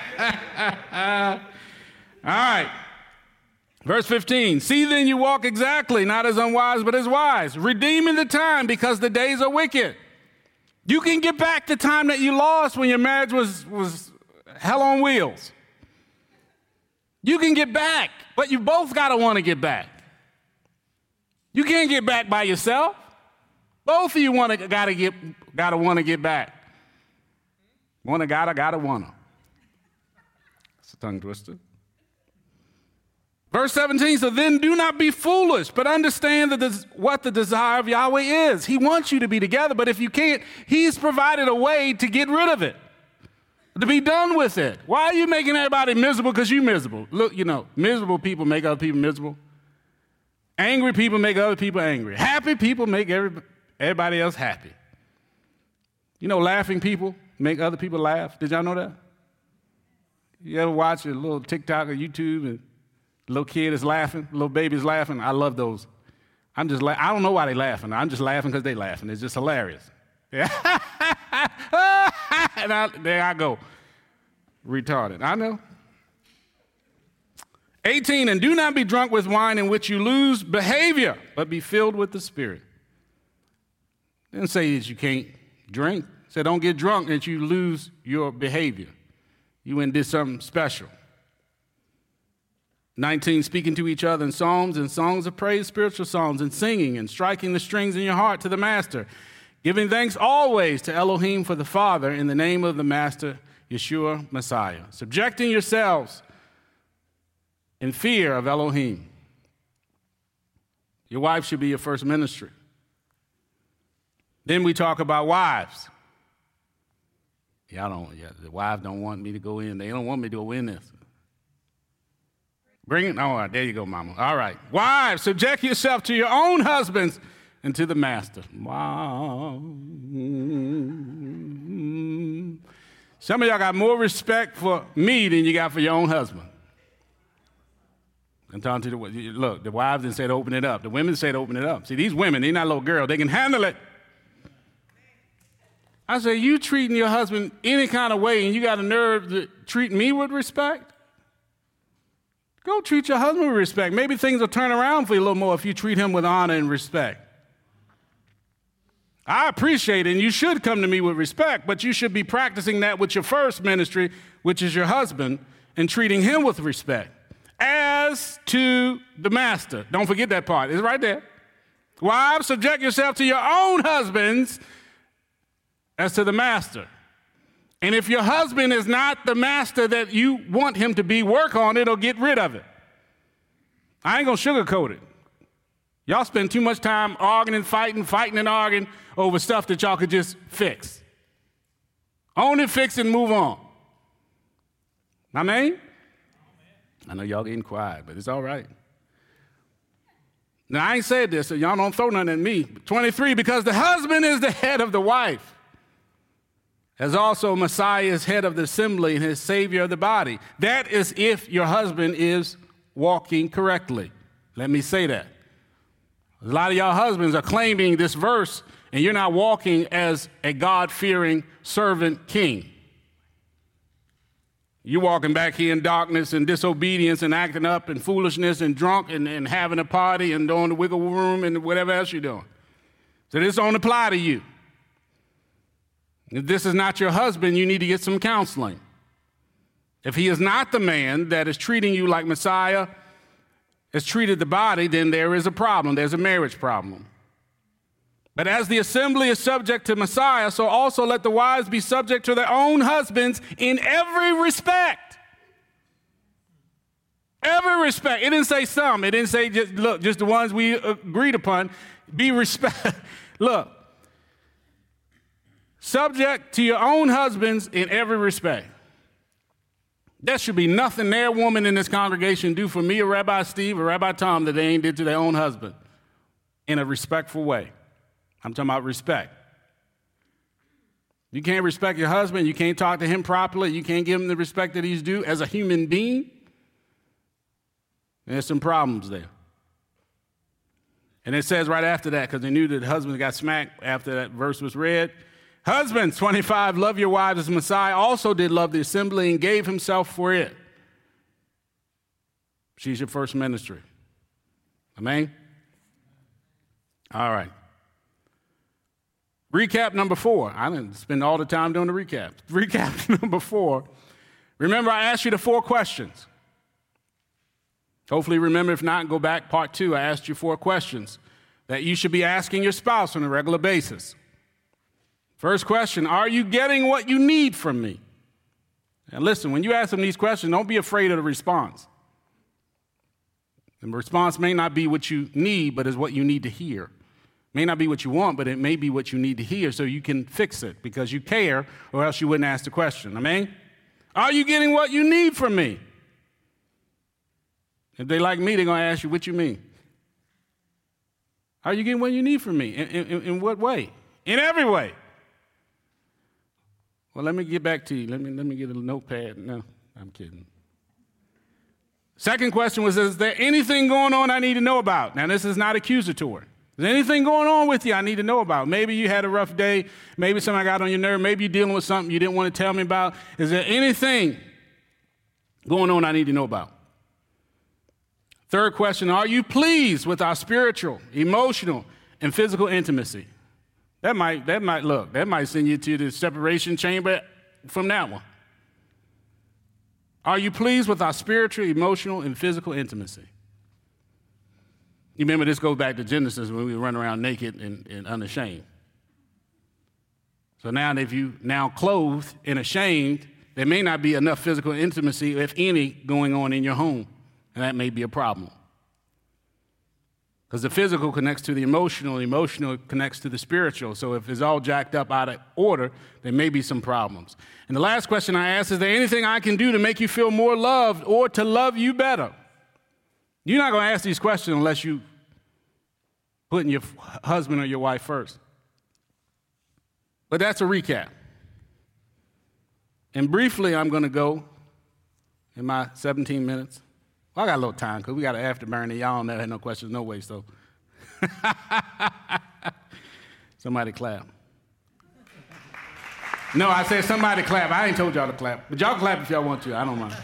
All right. Verse fifteen, see then you walk exactly, not as unwise, but as wise, redeeming the time because the days are wicked. You can get back the time that you lost when your marriage was, was hell on wheels. You can get back, but you both got to want to get back. You can't get back by yourself. Both of you want to got to get got to want to get back. Wanna gotta gotta wanna. It's a tongue twister. Verse seventeen, so then do not be foolish, but understand that this, what the desire of Yahweh is. He wants you to be together, but if you can't, he's provided a way to get rid of it, to be done with it. Why are you making everybody miserable because you're miserable? Look, you know, miserable people make other people miserable. Angry people make other people angry. Happy people make every, everybody else happy. You know, laughing people make other people laugh. Did y'all know that? You ever watch a little TikTok or YouTube and a little kid is laughing, a little baby's laughing? I love those. I'm just la- I don't know why they're laughing. I'm just laughing because they're laughing. It's just hilarious. Yeah. and I, there I go. Retarded. I know. eighteen, and do not be drunk with wine in which you lose behavior, but be filled with the Spirit. Didn't say that you can't drink. It said don't get drunk that you lose your behavior. You went and did something special. nineteen, speaking to each other in psalms and songs of praise, spiritual songs, and singing and striking the strings in your heart to the Master, giving thanks always to Elohim for the Father in the name of the Master, Yeshua Messiah, subjecting yourselves in fear of Elohim. Your wife should be your first ministry. Then we talk about wives. Y'all don't, yeah, the wives don't want me to go in. They don't want me to go in this. Bring it. All right, there you go, mama. All right. Wives, subject yourself to your own husbands and to the Master. Wow. Some of y'all got more respect for me than you got for your own husband. I'm talking to the, look, the wives didn't say to open it up. The women say to open it up. See, these women, they're not little girls. They can handle it. I say, you treating your husband any kind of way and you got a nerve to treat me with respect? Go treat your husband with respect. Maybe things will turn around for you a little more if you treat him with honor and respect. I appreciate it, and you should come to me with respect, but you should be practicing that with your first ministry, which is your husband, and treating him with respect. As to the Master. Don't forget that part. It's right there. Wives, subject yourself to your own husbands as to the Master. And if your husband is not the master that you want him to be, work on it or get rid of it. I ain't going to sugarcoat it. Y'all spend too much time arguing and fighting, fighting and arguing over stuff that y'all could just fix. Own it, fix it, and move on. I mean? I know y'all getting quiet, but it's all right. Now, I ain't said this, so y'all don't throw nothing at me. twenty-three, because the husband is the head of the wife, as also Messiah is head of the assembly and his savior of the body. That is if your husband is walking correctly. Let me say that. A lot of y'all husbands are claiming this verse, and you're not walking as a God-fearing servant king. You're walking back here in darkness and disobedience and acting up and foolishness and drunk and, and having a party and doing the wiggle room and whatever else you're doing. So this don't apply to you. If this is not your husband, you need to get some counseling. If he is not the man that is treating you like Messiah has treated the body, then there is a problem. There's a marriage problem. But as the assembly is subject to Messiah, so also let the wives be subject to their own husbands in every respect. Every respect. It didn't say some. It didn't say, just look, just the ones we agreed upon. Be respect. Look. Subject to your own husbands in every respect. There should be nothing their woman in this congregation do for me or Rabbi Steve or Rabbi Tom that they ain't did to their own husband in a respectful way. I'm talking about respect. You can't respect your husband. You can't talk to him properly. You can't give him the respect that he's due as a human being. There's some problems there. And it says right after that, because they knew that the husband got smacked after that verse was read, husbands, twenty-five, love your wives as Messiah also did love the assembly and gave himself for it. She's your first ministry. Amen? All right. Recap number four. I didn't spend all the time doing the recap. Recap number four. Remember, I asked you the four questions. Hopefully remember. If not, go back. Part two, I asked you four questions that you should be asking your spouse on a regular basis. First question, are you getting what you need from me? And listen, when you ask them these questions, don't be afraid of the response. The response may not be what you need, but is what you need to hear. May not be what you want, but it may be what you need to hear so you can fix it because you care, or else you wouldn't ask the question. Amen? Are you getting what you need from me? If they like me, they're going to ask you, what you mean? Are you getting what you need from me? In, in, in what way? In every way. Well, let me get back to you. Let me, let me get a notepad. No, I'm kidding. Second question was, is there anything going on I need to know about? Now, this is not accusatory. Is there anything going on with you I need to know about? Maybe you had a rough day. Maybe somebody got on your nerve. Maybe you're dealing with something you didn't want to tell me about. Is there anything going on I need to know about? Third question, are you pleased with our spiritual, emotional, and physical intimacy? That might, that might, look, that might send you to the separation chamber from that one. Are you pleased with our spiritual, emotional, and physical intimacy? You remember this goes back to Genesis when we run around naked and, and unashamed. So now if you now clothed and ashamed, there may not be enough physical intimacy, if any, going on in your home. And that may be a problem. Because the physical connects to the emotional, the emotional connects to the spiritual. So if it's all jacked up out of order, there may be some problems. And the last question I asked, is there anything I can do to make you feel more loved or to love you better? You're not going to ask these questions unless you putting your husband or your wife first. But that's a recap. And briefly, I'm going to go in my seventeen minutes. Well, I got a little time because we got an afterburn and y'all never had no questions, no way, so. Somebody clap. No, I said somebody clap. I ain't told y'all to clap. But y'all clap if y'all want to. I don't mind.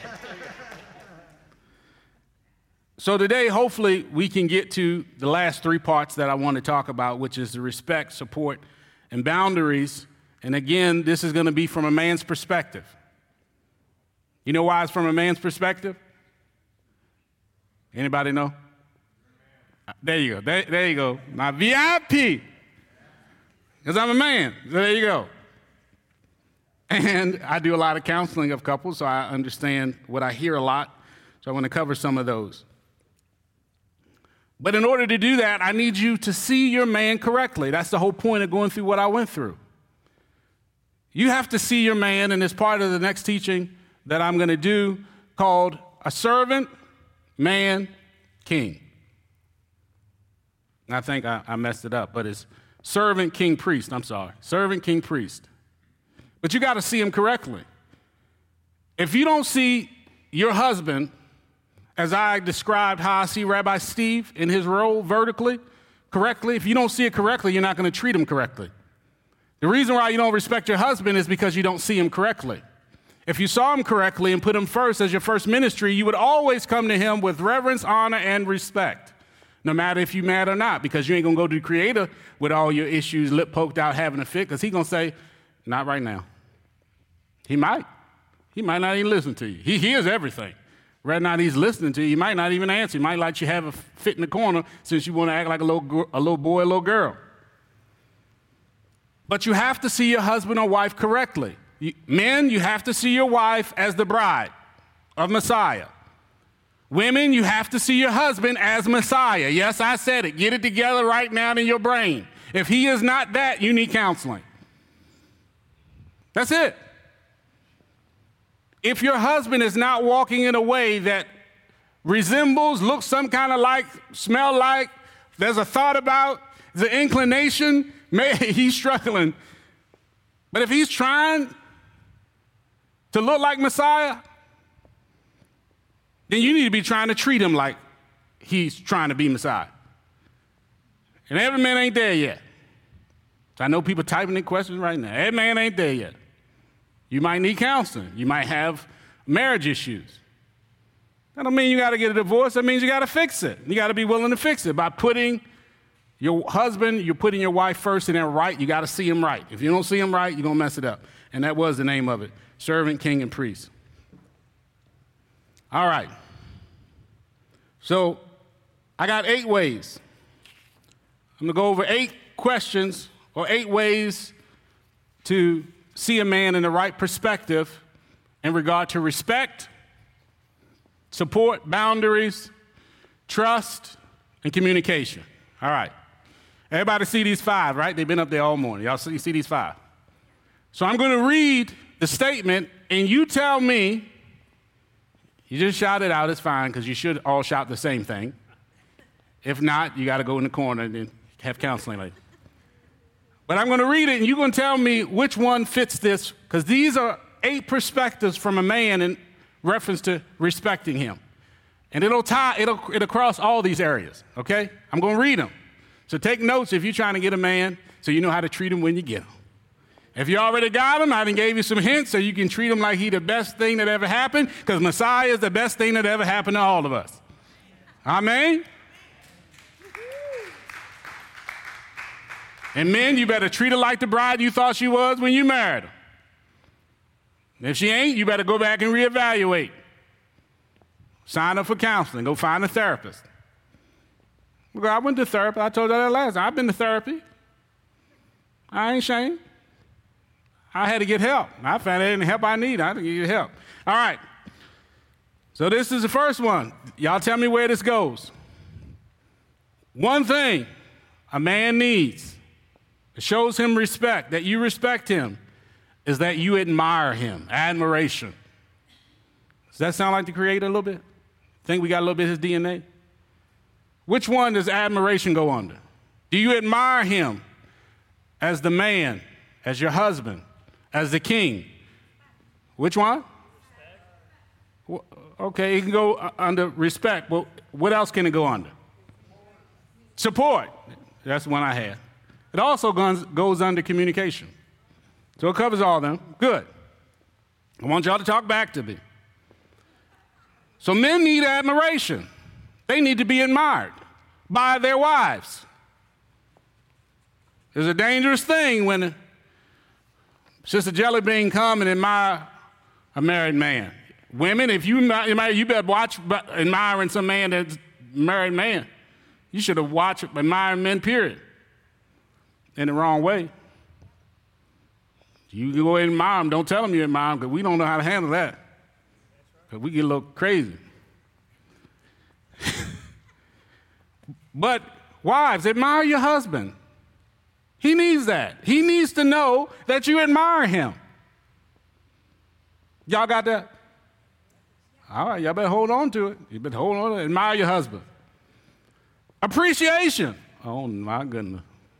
So today, hopefully, we can get to the last three parts that I want to talk about, which is the respect, support, and boundaries. And again, this is going to be from a man's perspective. You know why it's from a man's perspective? Anybody know? There you go. There, there you go. My V I P. Because I'm a man. So there you go. And I do a lot of counseling of couples, so I understand what I hear a lot. So I want to cover some of those. But in order to do that, I need you to see your man correctly. That's the whole point of going through what I went through. You have to see your man, and it's part of the next teaching that I'm going to do called a servant, man, king. I think I, I messed it up, but it's servant, king, priest. I'm sorry. Servant, king, priest. But you got to see him correctly. If you don't see your husband, as I described how I see Rabbi Steve in his role vertically, correctly, if you don't see it correctly, you're not going to treat him correctly. The reason why you don't respect your husband is because you don't see him correctly. If you saw him correctly and put him first as your first ministry, you would always come to him with reverence, honor, and respect, no matter if you're mad or not, because you ain't going to go to the Creator with all your issues, lip poked out, having a fit, because he's going to say, not right now. He might. He might not even listen to you. He hears everything. Right now he's listening to you. He might not even answer. He might let you have a fit in the corner since you want to act like a little, a little boy, a little girl. But you have to see your husband or wife correctly. You, men, you have to see your wife as the bride of Messiah. Women, you have to see your husband as Messiah. Yes, I said it. Get it together right now in your brain. If he is not that, you need counseling. That's it. If your husband is not walking in a way that resembles, looks some kind of like, smell like, there's a thought about, the inclination, maybe he's struggling. But if he's trying to look like Messiah, then you need to be trying to treat him like he's trying to be Messiah. And every man ain't there yet. So I know people typing in questions right now. Every man ain't there yet. You might need counseling. You might have marriage issues. That don't mean you got to get a divorce. That means you got to fix it. You got to be willing to fix it by putting your husband, you're putting your wife first and then right. You got to see him right. If you don't see him right, you're going to mess it up. And that was the name of it, servant, king, and priest. All right. So I got eight ways. I'm going to go over eight questions or eight ways to see a man in the right perspective in regard to respect, support, boundaries, trust, and communication. All right. Everybody see these five, right? They've been up there all morning. Y'all see, see these five. So I'm going to read the statement, and you tell me, you just shout it out, it's fine, because you should all shout the same thing. If not, you got to go in the corner and then have counseling later. But I'm going to read it, and you're going to tell me which one fits this, because these are eight perspectives from a man in reference to respecting him. And it'll tie, it'll, it'll cross all these areas, okay? I'm going to read them. So take notes if you're trying to get a man so you know how to treat him when you get him. If you already got him, I done gave you some hints so you can treat him like he the best thing that ever happened, because Messiah is the best thing that ever happened to all of us. Amen? And men, you better treat her like the bride you thought she was when you married her. If she ain't, you better go back and reevaluate. Sign up for counseling. Go find a therapist. Well, I went to therapy. I told you that last time. I've been to therapy. I ain't ashamed. I had to get help. I found out the help I need. I had to get help. All right. So this is the first one. Y'all tell me where this goes. One thing a man needs, it shows him respect, that you respect him, is that you admire him, admiration. Does that sound like the Creator a little bit? Think we got a little bit of his D N A? Which one does admiration go under? Do you admire him as the man, as your husband, as the king? Which one? Well, okay, it can go under respect. Well, what else can it go under? Support. That's the one I had. It also goes, goes under communication. So it covers all of them. Good. I want y'all to talk back to me. So men need admiration. They need to be admired by their wives. It's a dangerous thing when Sister Jelly Bean come and admire a married man. Women, if you you better watch admiring some man that's a married man. You should have watched admiring men, period. In the wrong way. You can go ahead and admire them. Don't tell them you admire them, because we don't know how to handle that. Because we get a little crazy. But wives, admire your husband. He needs that. He needs to know that you admire him. Y'all got that? All right, y'all better hold on to it. You better hold on to it. Admire your husband. Appreciation. Oh, my goodness.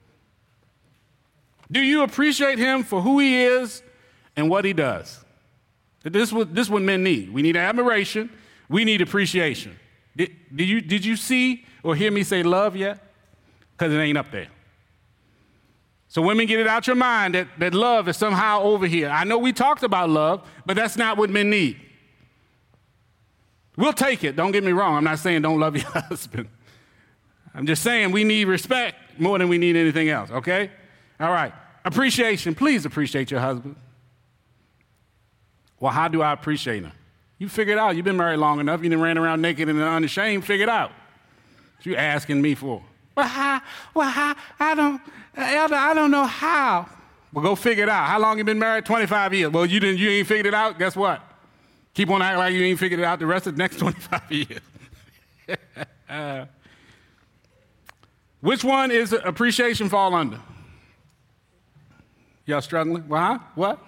Do you appreciate him for who he is and what he does? This is what, this is what men need. We need admiration. We need appreciation. Did, did, you, did you see or hear me say love yet? Because it ain't up there. So women, get it out your mind that, that love is somehow over here. I know we talked about love, but that's not what men need. We'll take it. Don't get me wrong. I'm not saying don't love your husband. I'm just saying we need respect more than we need anything else, okay? All right. Appreciation. Please appreciate your husband. Well, how do I appreciate him? You figure it out. You've been married long enough. You done ran around naked and unashamed. Figure it out. What you asking me for? Well, how? Well, how? I don't, Elder, I don't know how. Well, go figure it out. How long you been married? twenty-five years. Well, you didn't. You ain't figured it out. Guess what? Keep on acting like you ain't figured it out the rest of the next twenty-five years. uh, which one is appreciation fall under? Y'all struggling? Well, huh? What?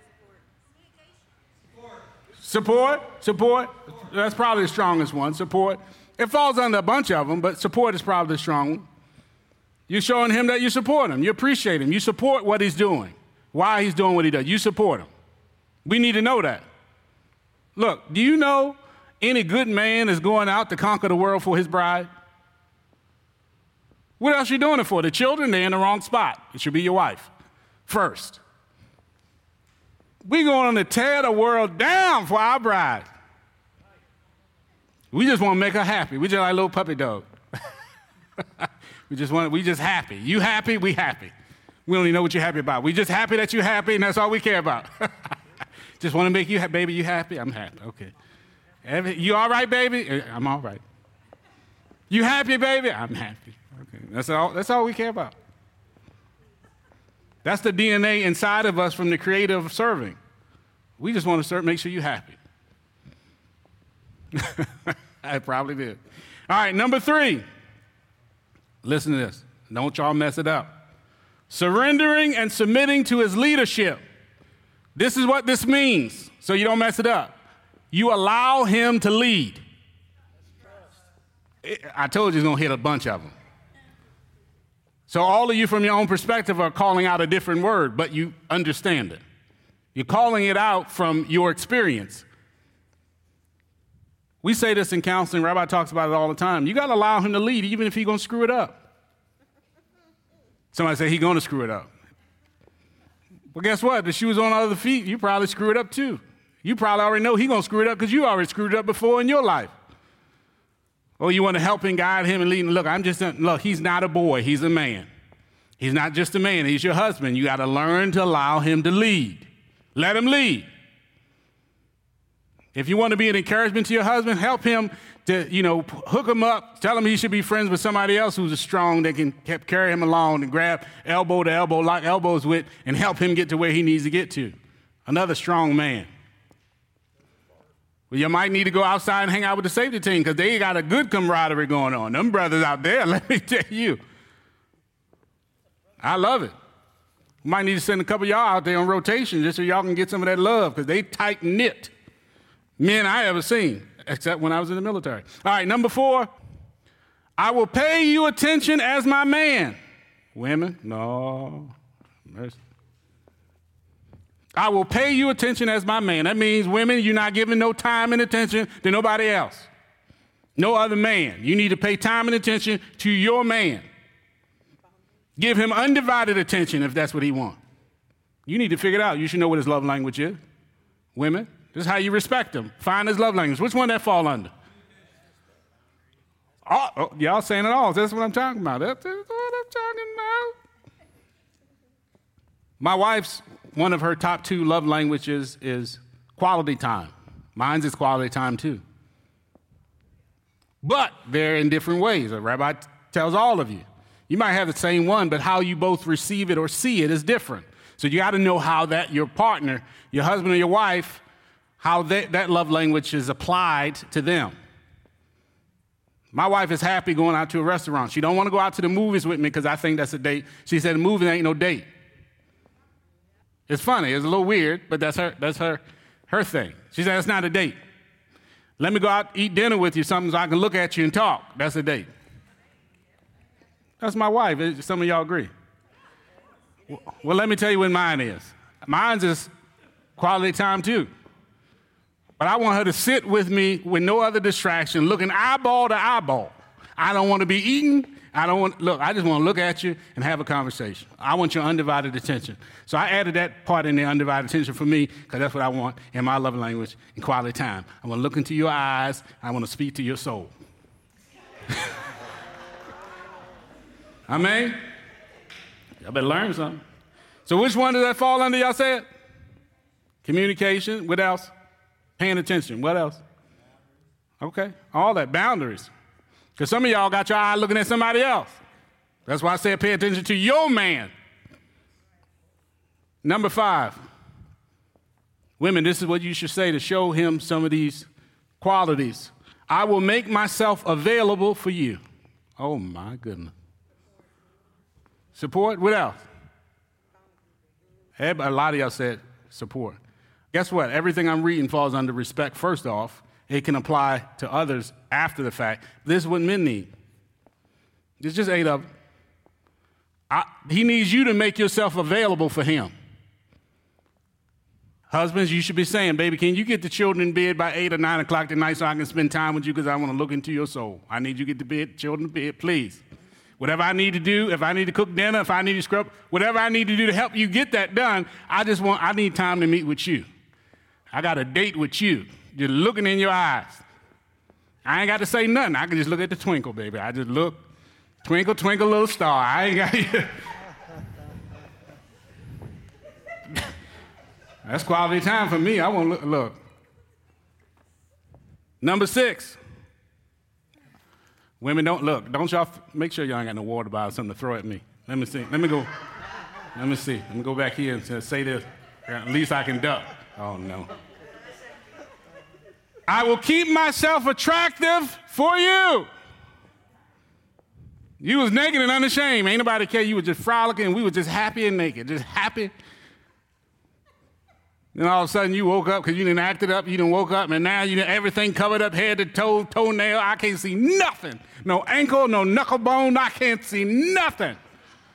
Support. Support. That's probably the strongest one. Support. It falls under a bunch of them, but support is probably the strong one. You're showing him that you support him. You appreciate him. You support what he's doing, why he's doing what he does. You support him. We need to know that. Look, do you know any good man is going out to conquer the world for his bride? What else are you doing it for? The children, they're in the wrong spot. It should be your wife first. We're going to tear the world down for our bride. We just want to make her happy. We just like a little puppy dog. we just want, we just happy. You happy? We happy. We don't even know what you're happy about. We just happy that you're happy, and that's all we care about. Just want to make you happy. Baby, you happy? I'm happy. Okay. Every, you all right, baby? I'm all right. You happy, baby? I'm happy. Okay. That's all, that's all we care about. That's the D N A inside of us from the Creator of serving. We just want to serve, make sure you're happy. I probably did. All right, number three. Listen to this. Don't y'all mess it up. Surrendering and submitting to his leadership. This is what this means, so you don't mess it up. You allow him to lead. I told you he's going to hit a bunch of them. So all of you from your own perspective are calling out a different word, but you understand it. You're calling it out from your experience. We say this in counseling. Rabbi talks about it all the time. You got to allow him to lead, even if he's going to screw it up. Somebody say he's going to screw it up. Well, guess what? The shoe's on the other feet. You probably screw it up too. You probably already know he's going to screw it up because you already screwed it up before in your life. Or you want to help him, guide him, and lead him. Look, I'm just, look, he's not a boy. He's a man. He's not just a man. He's your husband. You got to learn to allow him to lead. Let him lead. If you want to be an encouragement to your husband, help him to, you know, hook him up. Tell him he should be friends with somebody else who's strong that can carry him along and grab elbow to elbow, lock elbows with, and help him get to where he needs to get to. Another strong man. Well, you might need to go outside and hang out with the safety team because they got a good camaraderie going on. Them brothers out there, let me tell you. I love it. Might need to send a couple of y'all out there on rotation just so y'all can get some of that love because they tight-knit men I ever seen, except when I was in the military. All right, number four, I will pay you attention as my man. Women, no. Mercy. I will pay you attention as my man. That means, women, you're not giving no time and attention to nobody else. No other man. You need to pay time and attention to your man. Give him undivided attention if that's what he wants. You need to figure it out. You should know what his love language is. Women, this is how you respect him. Find his love language. Which one that fall under? Oh, oh, y'all saying it all. That's what I'm talking about. That's what I'm talking about. My wife's, one of her top two love languages is quality time. Mine's is quality time too. But they're in different ways. A rabbi t- tells all of you. You might have the same one, but how you both receive it or see it is different. So you got to know how that your partner, your husband or your wife, how that, that love language is applied to them. My wife is happy going out to a restaurant. She don't want to go out to the movies with me because I think that's a date. She said the movie ain't no date. It's funny. It's a little weird, but that's her, that's her, her thing. She said, it's not a date. Let me go out, eat dinner with you, something so I can look at you and talk. That's a date. That's my wife. Some of y'all agree. Well, let me tell you what mine is. Mine's is quality time too. But I want her to sit with me with no other distraction, looking eyeball to eyeball. I don't want to be eating. I don't want, look, I just want to look at you and have a conversation. I want your undivided attention. So I added that part in there, undivided attention for me, because that's what I want in my love language and quality time. I want to look into your eyes. I want to speak to your soul. Amen? Y'all better learn something. So which one does that fall under, y'all said? Communication. What else? Paying attention. What else? Okay. All that. Boundaries. Because some of y'all got your eye looking at somebody else. That's why I said pay attention to your man. Number five. Women, this is what you should say to show him some of these qualities. I will make myself available for you. Oh, my goodness. Support. What else? A lot of y'all said support. Guess what? Everything I'm reading falls under respect first off. It can apply to others after the fact. This is what men need. It's just eight of them. I, he needs you to make yourself available for him. Husbands, you should be saying, baby, can you get the children in bed by eight or nine o'clock tonight so I can spend time with you because I want to look into your soul. I need you to get to bed, children to bed, please. Whatever I need to do, if I need to cook dinner, if I need to scrub, whatever I need to do to help you get that done, I just want, I need time to meet with you. I got a date with you. Just looking in your eyes. I ain't got to say nothing. I can just look at the twinkle, baby. I just look, twinkle, twinkle, little star. I ain't got you. That's quality time for me. I want to look, look. Number six. Women, don't look. Don't y'all make sure y'all ain't got no water bottle, something to throw at me. Let me see. Let me go. Let me see. Let me go back here and say this. At least I can duck. Oh, no. I will keep myself attractive for you. You was naked and unashamed. Ain't nobody care. You were just frolicking. We were just happy and naked. Just happy. Then all of a sudden you woke up because you didn't act it up. You didn't woke up and now you done everything covered up, head to toe, toenail. I can't see nothing. No ankle, no knuckle bone. I can't see nothing.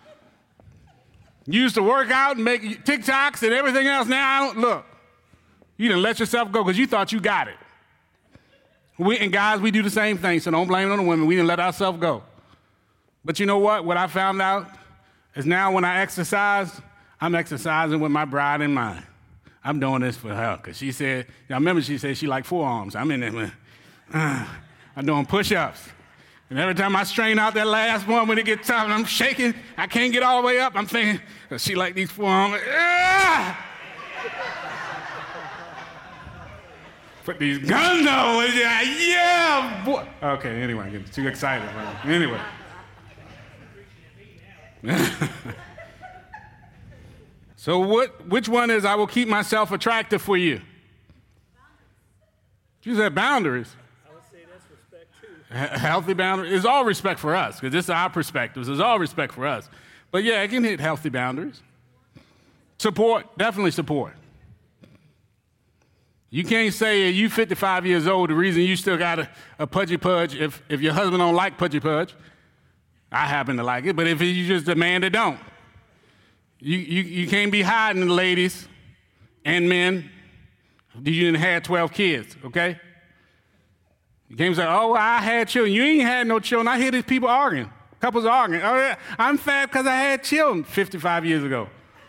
You used to work out and make TikToks and everything else. Now, I don't, look, you didn't let yourself go because you thought you got it. We, and guys, we do the same thing, so don't blame it on the women. We didn't let ourselves go. But you know what? What I found out is now when I exercise, I'm exercising with my bride in mind. I'm doing this for her because she said, I remember she said she liked forearms. I'm in there, uh, I'm doing push-ups. And every time I strain out that last one, when it gets tough and I'm shaking, I can't get all the way up, I'm thinking, she like these forearms. Ah! Put these guns on. Yeah, boy. Okay, anyway, I'm getting too excited. Anyway. So what? Which one is I will keep myself attractive for you? You said boundaries. I would say that's respect too. H- healthy boundaries. It's all respect for us, because this is our perspectives. It's all respect for us. But yeah, it can hit healthy boundaries. Support, definitely support. You can't say you fifty-five years old, the reason you still got a, a pudgy pudge, if, if your husband don't like pudgy pudge, I happen to like it, but if you just a man that don't, you, you, you can't be hiding, ladies and men, you didn't have twelve kids, okay? You can't say, oh, I had children. You ain't had no children. I hear these people arguing, couples arguing. Oh, yeah, I'm fat because I had children fifty-five years ago.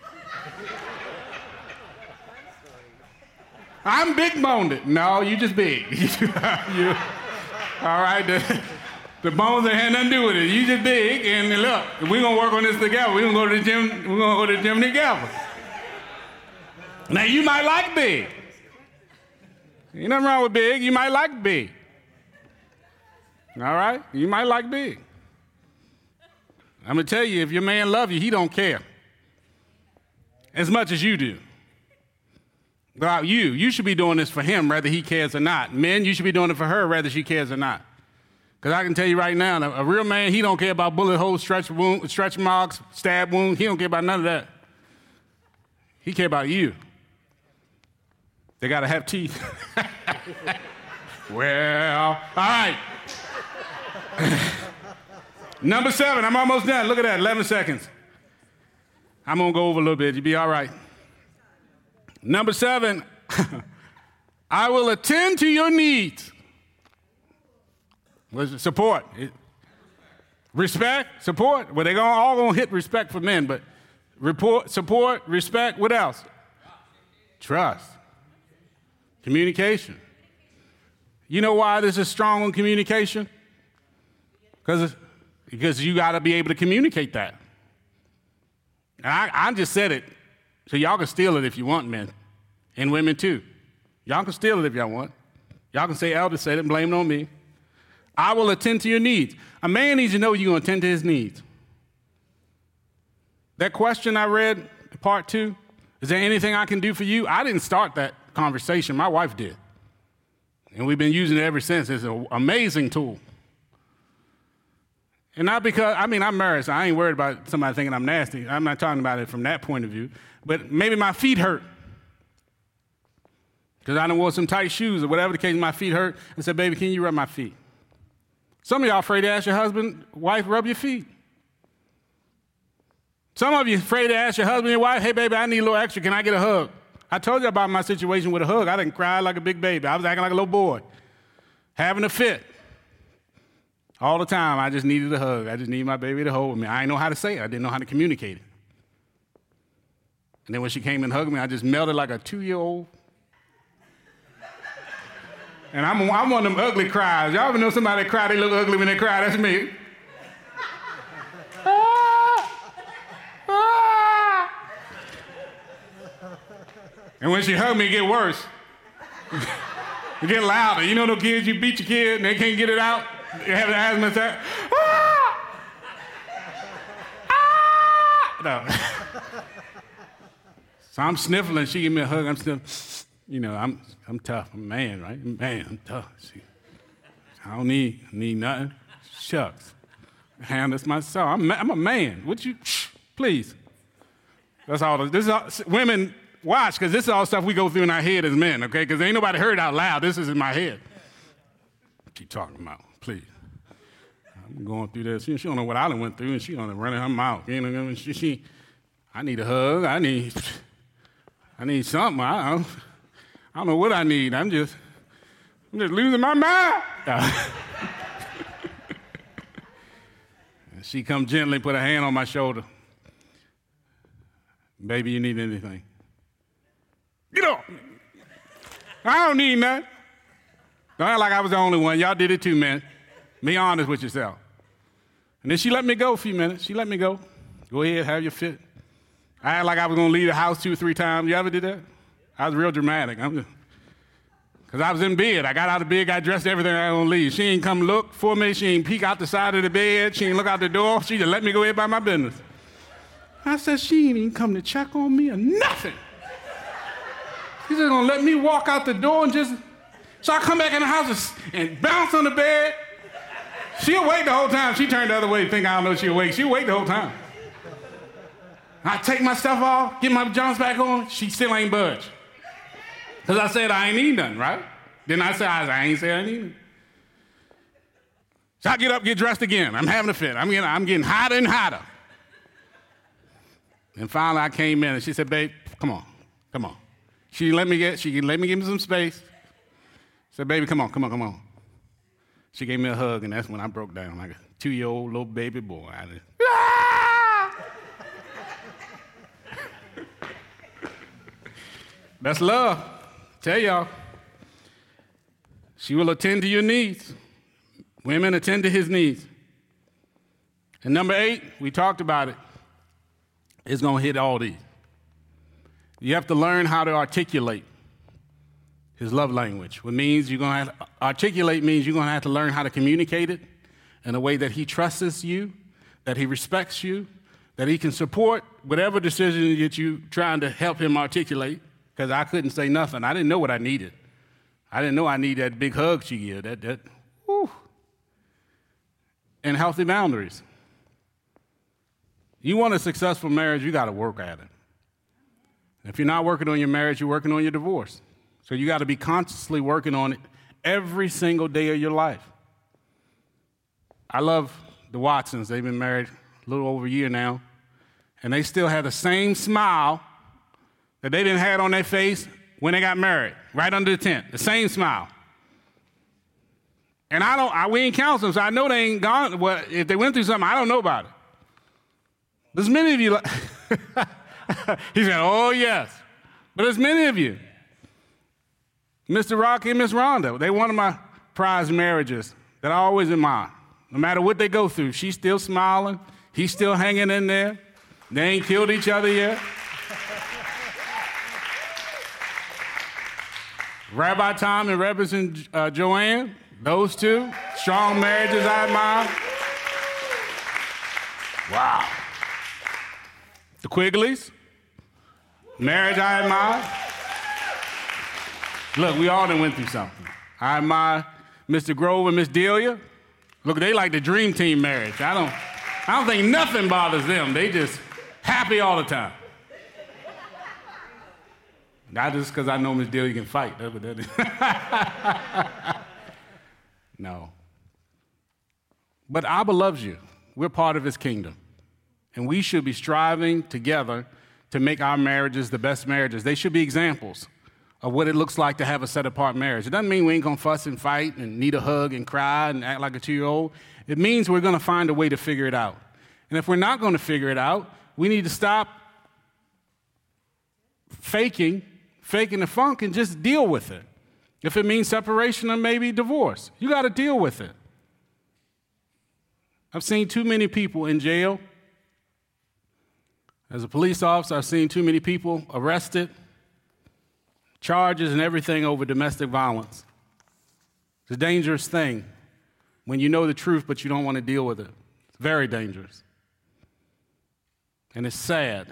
I'm big-boned. No, you just big. you, all right? The, the bones ain't had nothing to do with it. You just big, and look, we're going to work on this together. We're going to go to the gym. We're going to go to the gym together. Now, you might like big. Ain't nothing wrong with big. You might like big. All right? You might like big. I'm going to tell you, if your man love you, he don't care as much as you do. About you, you should be doing this for him, whether he cares or not. Men, you should be doing it for her, whether she cares or not. Because I can tell you right now, a real man, he don't care about bullet holes, stretch wound, stretch marks, stab wounds. He don't care about none of that. He care about you. They got to have teeth. Well, all right. Number seven, I'm almost done. Look at that, eleven seconds. I'm going to go over a little bit. You'll be all right. Number seven, I will attend to your needs. What's it? Support. Respect, support. Well, they're gonna, all going to hit respect for men, but report, support, respect, what else? Trust. Communication. You know why this is strong on communication? Because because you got to be able to communicate that. And I, I just said it. So y'all can steal it if you want, men. And women, too. Y'all can steal it if y'all want. Y'all can say, Elder said it and blame it on me. I will attend to your needs. A man needs to know you're going to attend to his needs. That question I read, part two, is there anything I can do for you? I didn't start that conversation. My wife did. And we've been using it ever since. It's an amazing tool. And not because, I mean, I'm married, so I ain't worried about somebody thinking I'm nasty. I'm not talking about it from that point of view. But maybe my feet hurt. Because I done wore some tight shoes or whatever the case, my feet hurt. And said, baby, can you rub my feet? Some of y'all afraid to ask your husband, wife, rub your feet. Some of you afraid to ask your husband and wife, hey, baby, I need a little extra. Can I get a hug? I told you about my situation with a hug. I didn't cry like a big baby. I was acting like a little boy, having a fit. All the time, I just needed a hug. I just needed my baby to hold me. I didn't know how to say it. I didn't know how to communicate it. And then when she came and hugged me, I just melted like a two-year-old. And I'm, I'm one of them ugly cries. Y'all ever know somebody that cry, they look ugly when they cry? That's me. ah, ah. And when she hugged me, it get worse. It get louder. You know those kids, you beat your kid and they can't get it out? They have an asthma attack. Ah! Ah! No. So I'm sniffling. She give me a hug. I'm still, you know, I'm I'm tough. I'm a man, right? I'm a man. I'm tough. She, I don't need need nothing. Shucks. Handle this myself. I'm I'm a man. Would you please? That's all. This is all, women watch because this is all stuff we go through in our head as men. Okay? Because ain't nobody heard it out loud. This is in my head. What you talking about? Please. I'm going through this. She, she don't know what I done went through, and she on running her mouth. You know, she, she, I need a hug. I need, I need something. I don't, I don't know what I need. I'm just, I'm just losing my mind. And she come gently, put a hand on my shoulder. Baby, you need anything? Get up. I don't need nothing. Don't act like I was the only one. Y'all did it too, man. Be honest with yourself. And then she let me go a few minutes. She let me go. Go ahead, have your fit. I act like I was going to leave the house two or three times. You ever did that? I was real dramatic. I'm just, because I was in bed. I got out of bed, got dressed, everything, I was going to leave. She ain't come look for me. She ain't peek out the side of the bed. She ain't look out the door. She just let me go ahead by my business. I said, she ain't even come to check on me or nothing. She's just going to let me walk out the door and just... So I come back in the house and bounce on the bed. She awake the whole time. She turned the other way, think I don't know she awake. She awake the whole time. I take my stuff off, get my pajamas back on. She still ain't budge. Because I said I ain't need nothing, right? Then I said I ain't say I need nothing. So I get up, get dressed again. I'm having a fit. I'm getting, I'm getting hotter and hotter. And finally I came in and she said, babe, come on, come on. She let me get, she let me give me some space. I said, baby, come on, come on, come on. She gave me a hug, and that's when I broke down like a two-year-old little baby boy. I just, ah! That's love. Tell y'all. She will attend to your needs. Women attend to his needs. And number eight, we talked about it, it's going to hit all these. You have to learn how to articulate his love language, which means you're going to have to articulate means you're going to have to learn how to communicate it in a way that he trusts you, that he respects you, that he can support whatever decision that you're trying to help him articulate, because I couldn't say nothing. I didn't know what I needed. I didn't know I needed that big hug she gave, that, that, whew. And healthy boundaries. You want a successful marriage, you got to work at it. If you're not working on your marriage, you're working on your divorce. So you got to be consciously working on it every single day of your life. I love the Watsons. They've been married a little over a year now, and they still have the same smile that they didn't have on their face when they got married, right under the tent, the same smile. And I don't, I, we ain't counseling, so I know they ain't gone. Well, if they went through something, I don't know about it. There's many of you, like, he said, oh, yes. But there's many of you. Mister Rocky and Miss Rhonda, they one of my prized marriages that I always admire. No matter what they go through, she's still smiling. He's still hanging in there. They ain't killed each other yet. Rabbi Tom and Reverend uh, Joanne, those two, strong marriages I admire. Wow. The Quigleys, marriage I admire. Look, we all done went through something. I admire Mister Grove and Miss Delia. Look, they like the dream team marriage. I don't, I don't think nothing bothers them. They just happy all the time. Not just because I know Miss Delia can fight. No. But Abba loves you. We're part of his kingdom. And we should be striving together to make our marriages the best marriages. They should be examples of what it looks like to have a set-apart marriage. It doesn't mean we ain't going to fuss and fight and need a hug and cry and act like a two-year-old. It means we're going to find a way to figure it out. And if we're not going to figure it out, we need to stop faking, faking the funk and just deal with it. If it means separation or maybe divorce, you got to deal with it. I've seen too many people in jail. As a police officer, I've seen too many people arrested, charges and everything over domestic violence. It's a dangerous thing when you know the truth, but you don't want to deal with it. It's very dangerous. And it's sad.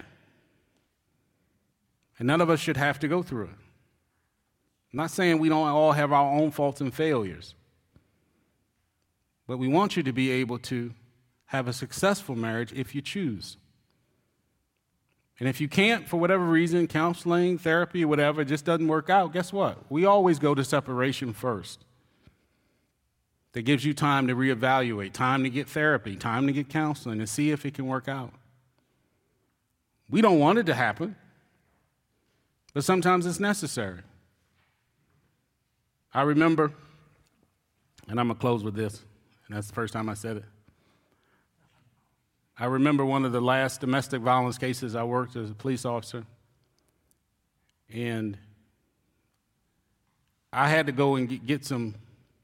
And none of us should have to go through it. I'm not saying we don't all have our own faults and failures, but we want you to be able to have a successful marriage if you choose. And if you can't, for whatever reason, counseling, therapy, whatever, it just doesn't work out, guess what? We always go to separation first. That gives you time to reevaluate, time to get therapy, time to get counseling, and see if it can work out. We don't want it to happen, but sometimes it's necessary. I remember, and I'm going to close with this, and that's the first time I said it. I remember one of the last domestic violence cases I worked as a police officer, and I had to go and get, get some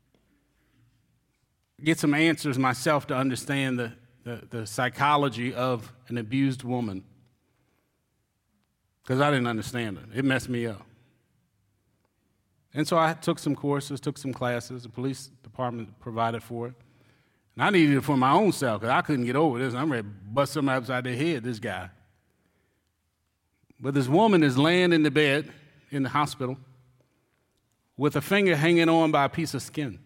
get some answers myself to understand the, the, the psychology of an abused woman, because I didn't understand it. It messed me up. And so I took some courses, took some classes. The police department provided for it. And I needed it for my own self because I couldn't get over this. I'm ready to bust somebody upside their head, this guy. But this woman is laying in the bed in the hospital with a finger hanging on by a piece of skin.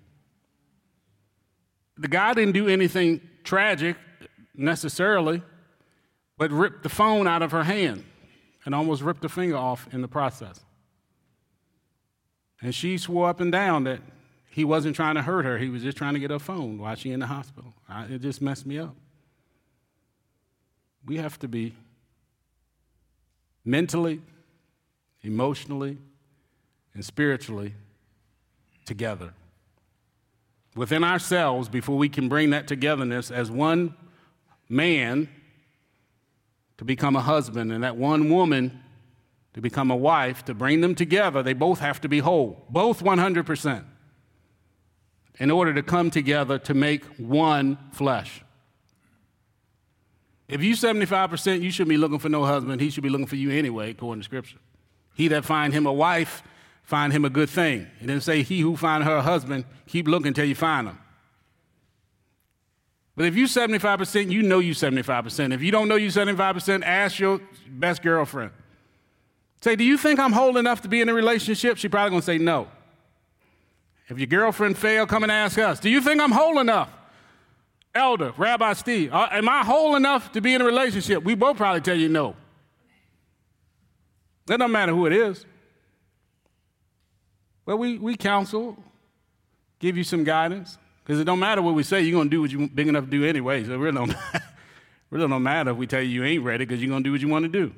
The guy didn't do anything tragic necessarily, but ripped the phone out of her hand and almost ripped the finger off in the process. And she swore up and down that he wasn't trying to hurt her. He was just trying to get her phone while she's in the hospital. I, it just messed me up. We have to be mentally, emotionally, and spiritually together within ourselves before we can bring that togetherness as one man to become a husband and that one woman to become a wife. To bring them together, they both have to be whole, both one hundred percent, in order to come together to make one flesh. If you seventy-five percent, you shouldn't be looking for no husband. He should be looking for you anyway, according to Scripture. He that find him a wife, find him a good thing. It didn't say he who find her a husband, keep looking till you find him. But if you seventy-five percent, you know you seventy-five percent. If you don't know you seventy-five percent, ask your best girlfriend. Say, do you think I'm whole enough to be in a relationship? She's probably going to say no. If your girlfriend failed, come and ask us. Do you think I'm whole enough? Elder, Rabbi Steve, uh, am I whole enough to be in a relationship? We both probably tell you no. It doesn't matter who it is. Well, we, we counsel, give you some guidance, because it don't matter what we say. You're going to do what you're big enough to do anyway, so it really don't, really don't matter if we tell you you ain't ready, because you're going to do what you want to do.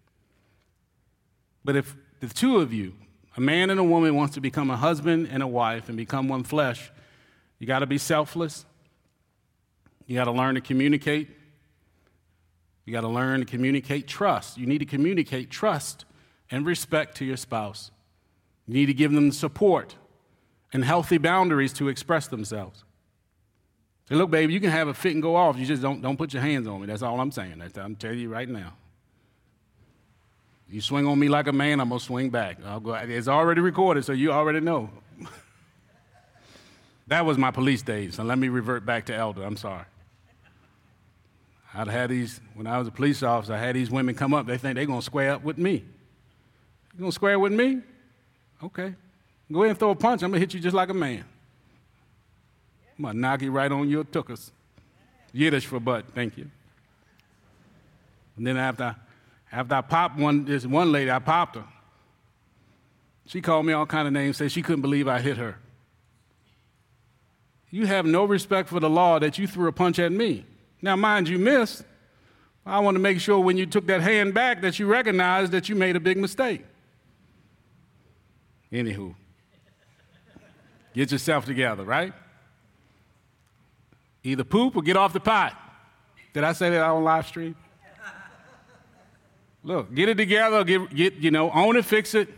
But if the two of you, a man and a woman, wants to become a husband and a wife and become one flesh, you got to be selfless. You got to learn to communicate. You got to learn to communicate trust. You need to communicate trust and respect to your spouse. You need to give them support and healthy boundaries to express themselves. Say, look, baby, you can have a fit and go off. You just don't, don't put your hands on me. That's all I'm saying. That's, I'm telling you right now. You swing on me like a man, I'm going to swing back. I'll go, it's already recorded, so you already know. That was my police days, so let me revert back to elder. I'm sorry. I'd had these, when I was a police officer, I had these women come up. They think they're going to square up with me. You going to square with me? Okay. Go ahead and throw a punch. I'm going to hit you just like a man. I'm going to knock you right on your tuchus. Yiddish for butt, thank you. And then after, after I popped one, this one lady, I popped her. She called me all kind of names, said she couldn't believe I hit her. You have no respect for the law that you threw a punch at me. Now, mind you, miss, I want to make sure when you took that hand back that you recognized that you made a big mistake. Anywho, get yourself together, right? Either poop or get off the pot. Did I say that on live stream? Look, get it together, get, get, you know, own it, fix it,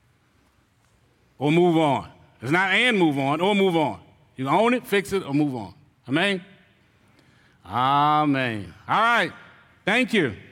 or move on. It's not and move on, or move on. You own it, fix it, or move on. Amen? Amen. All right. Thank you.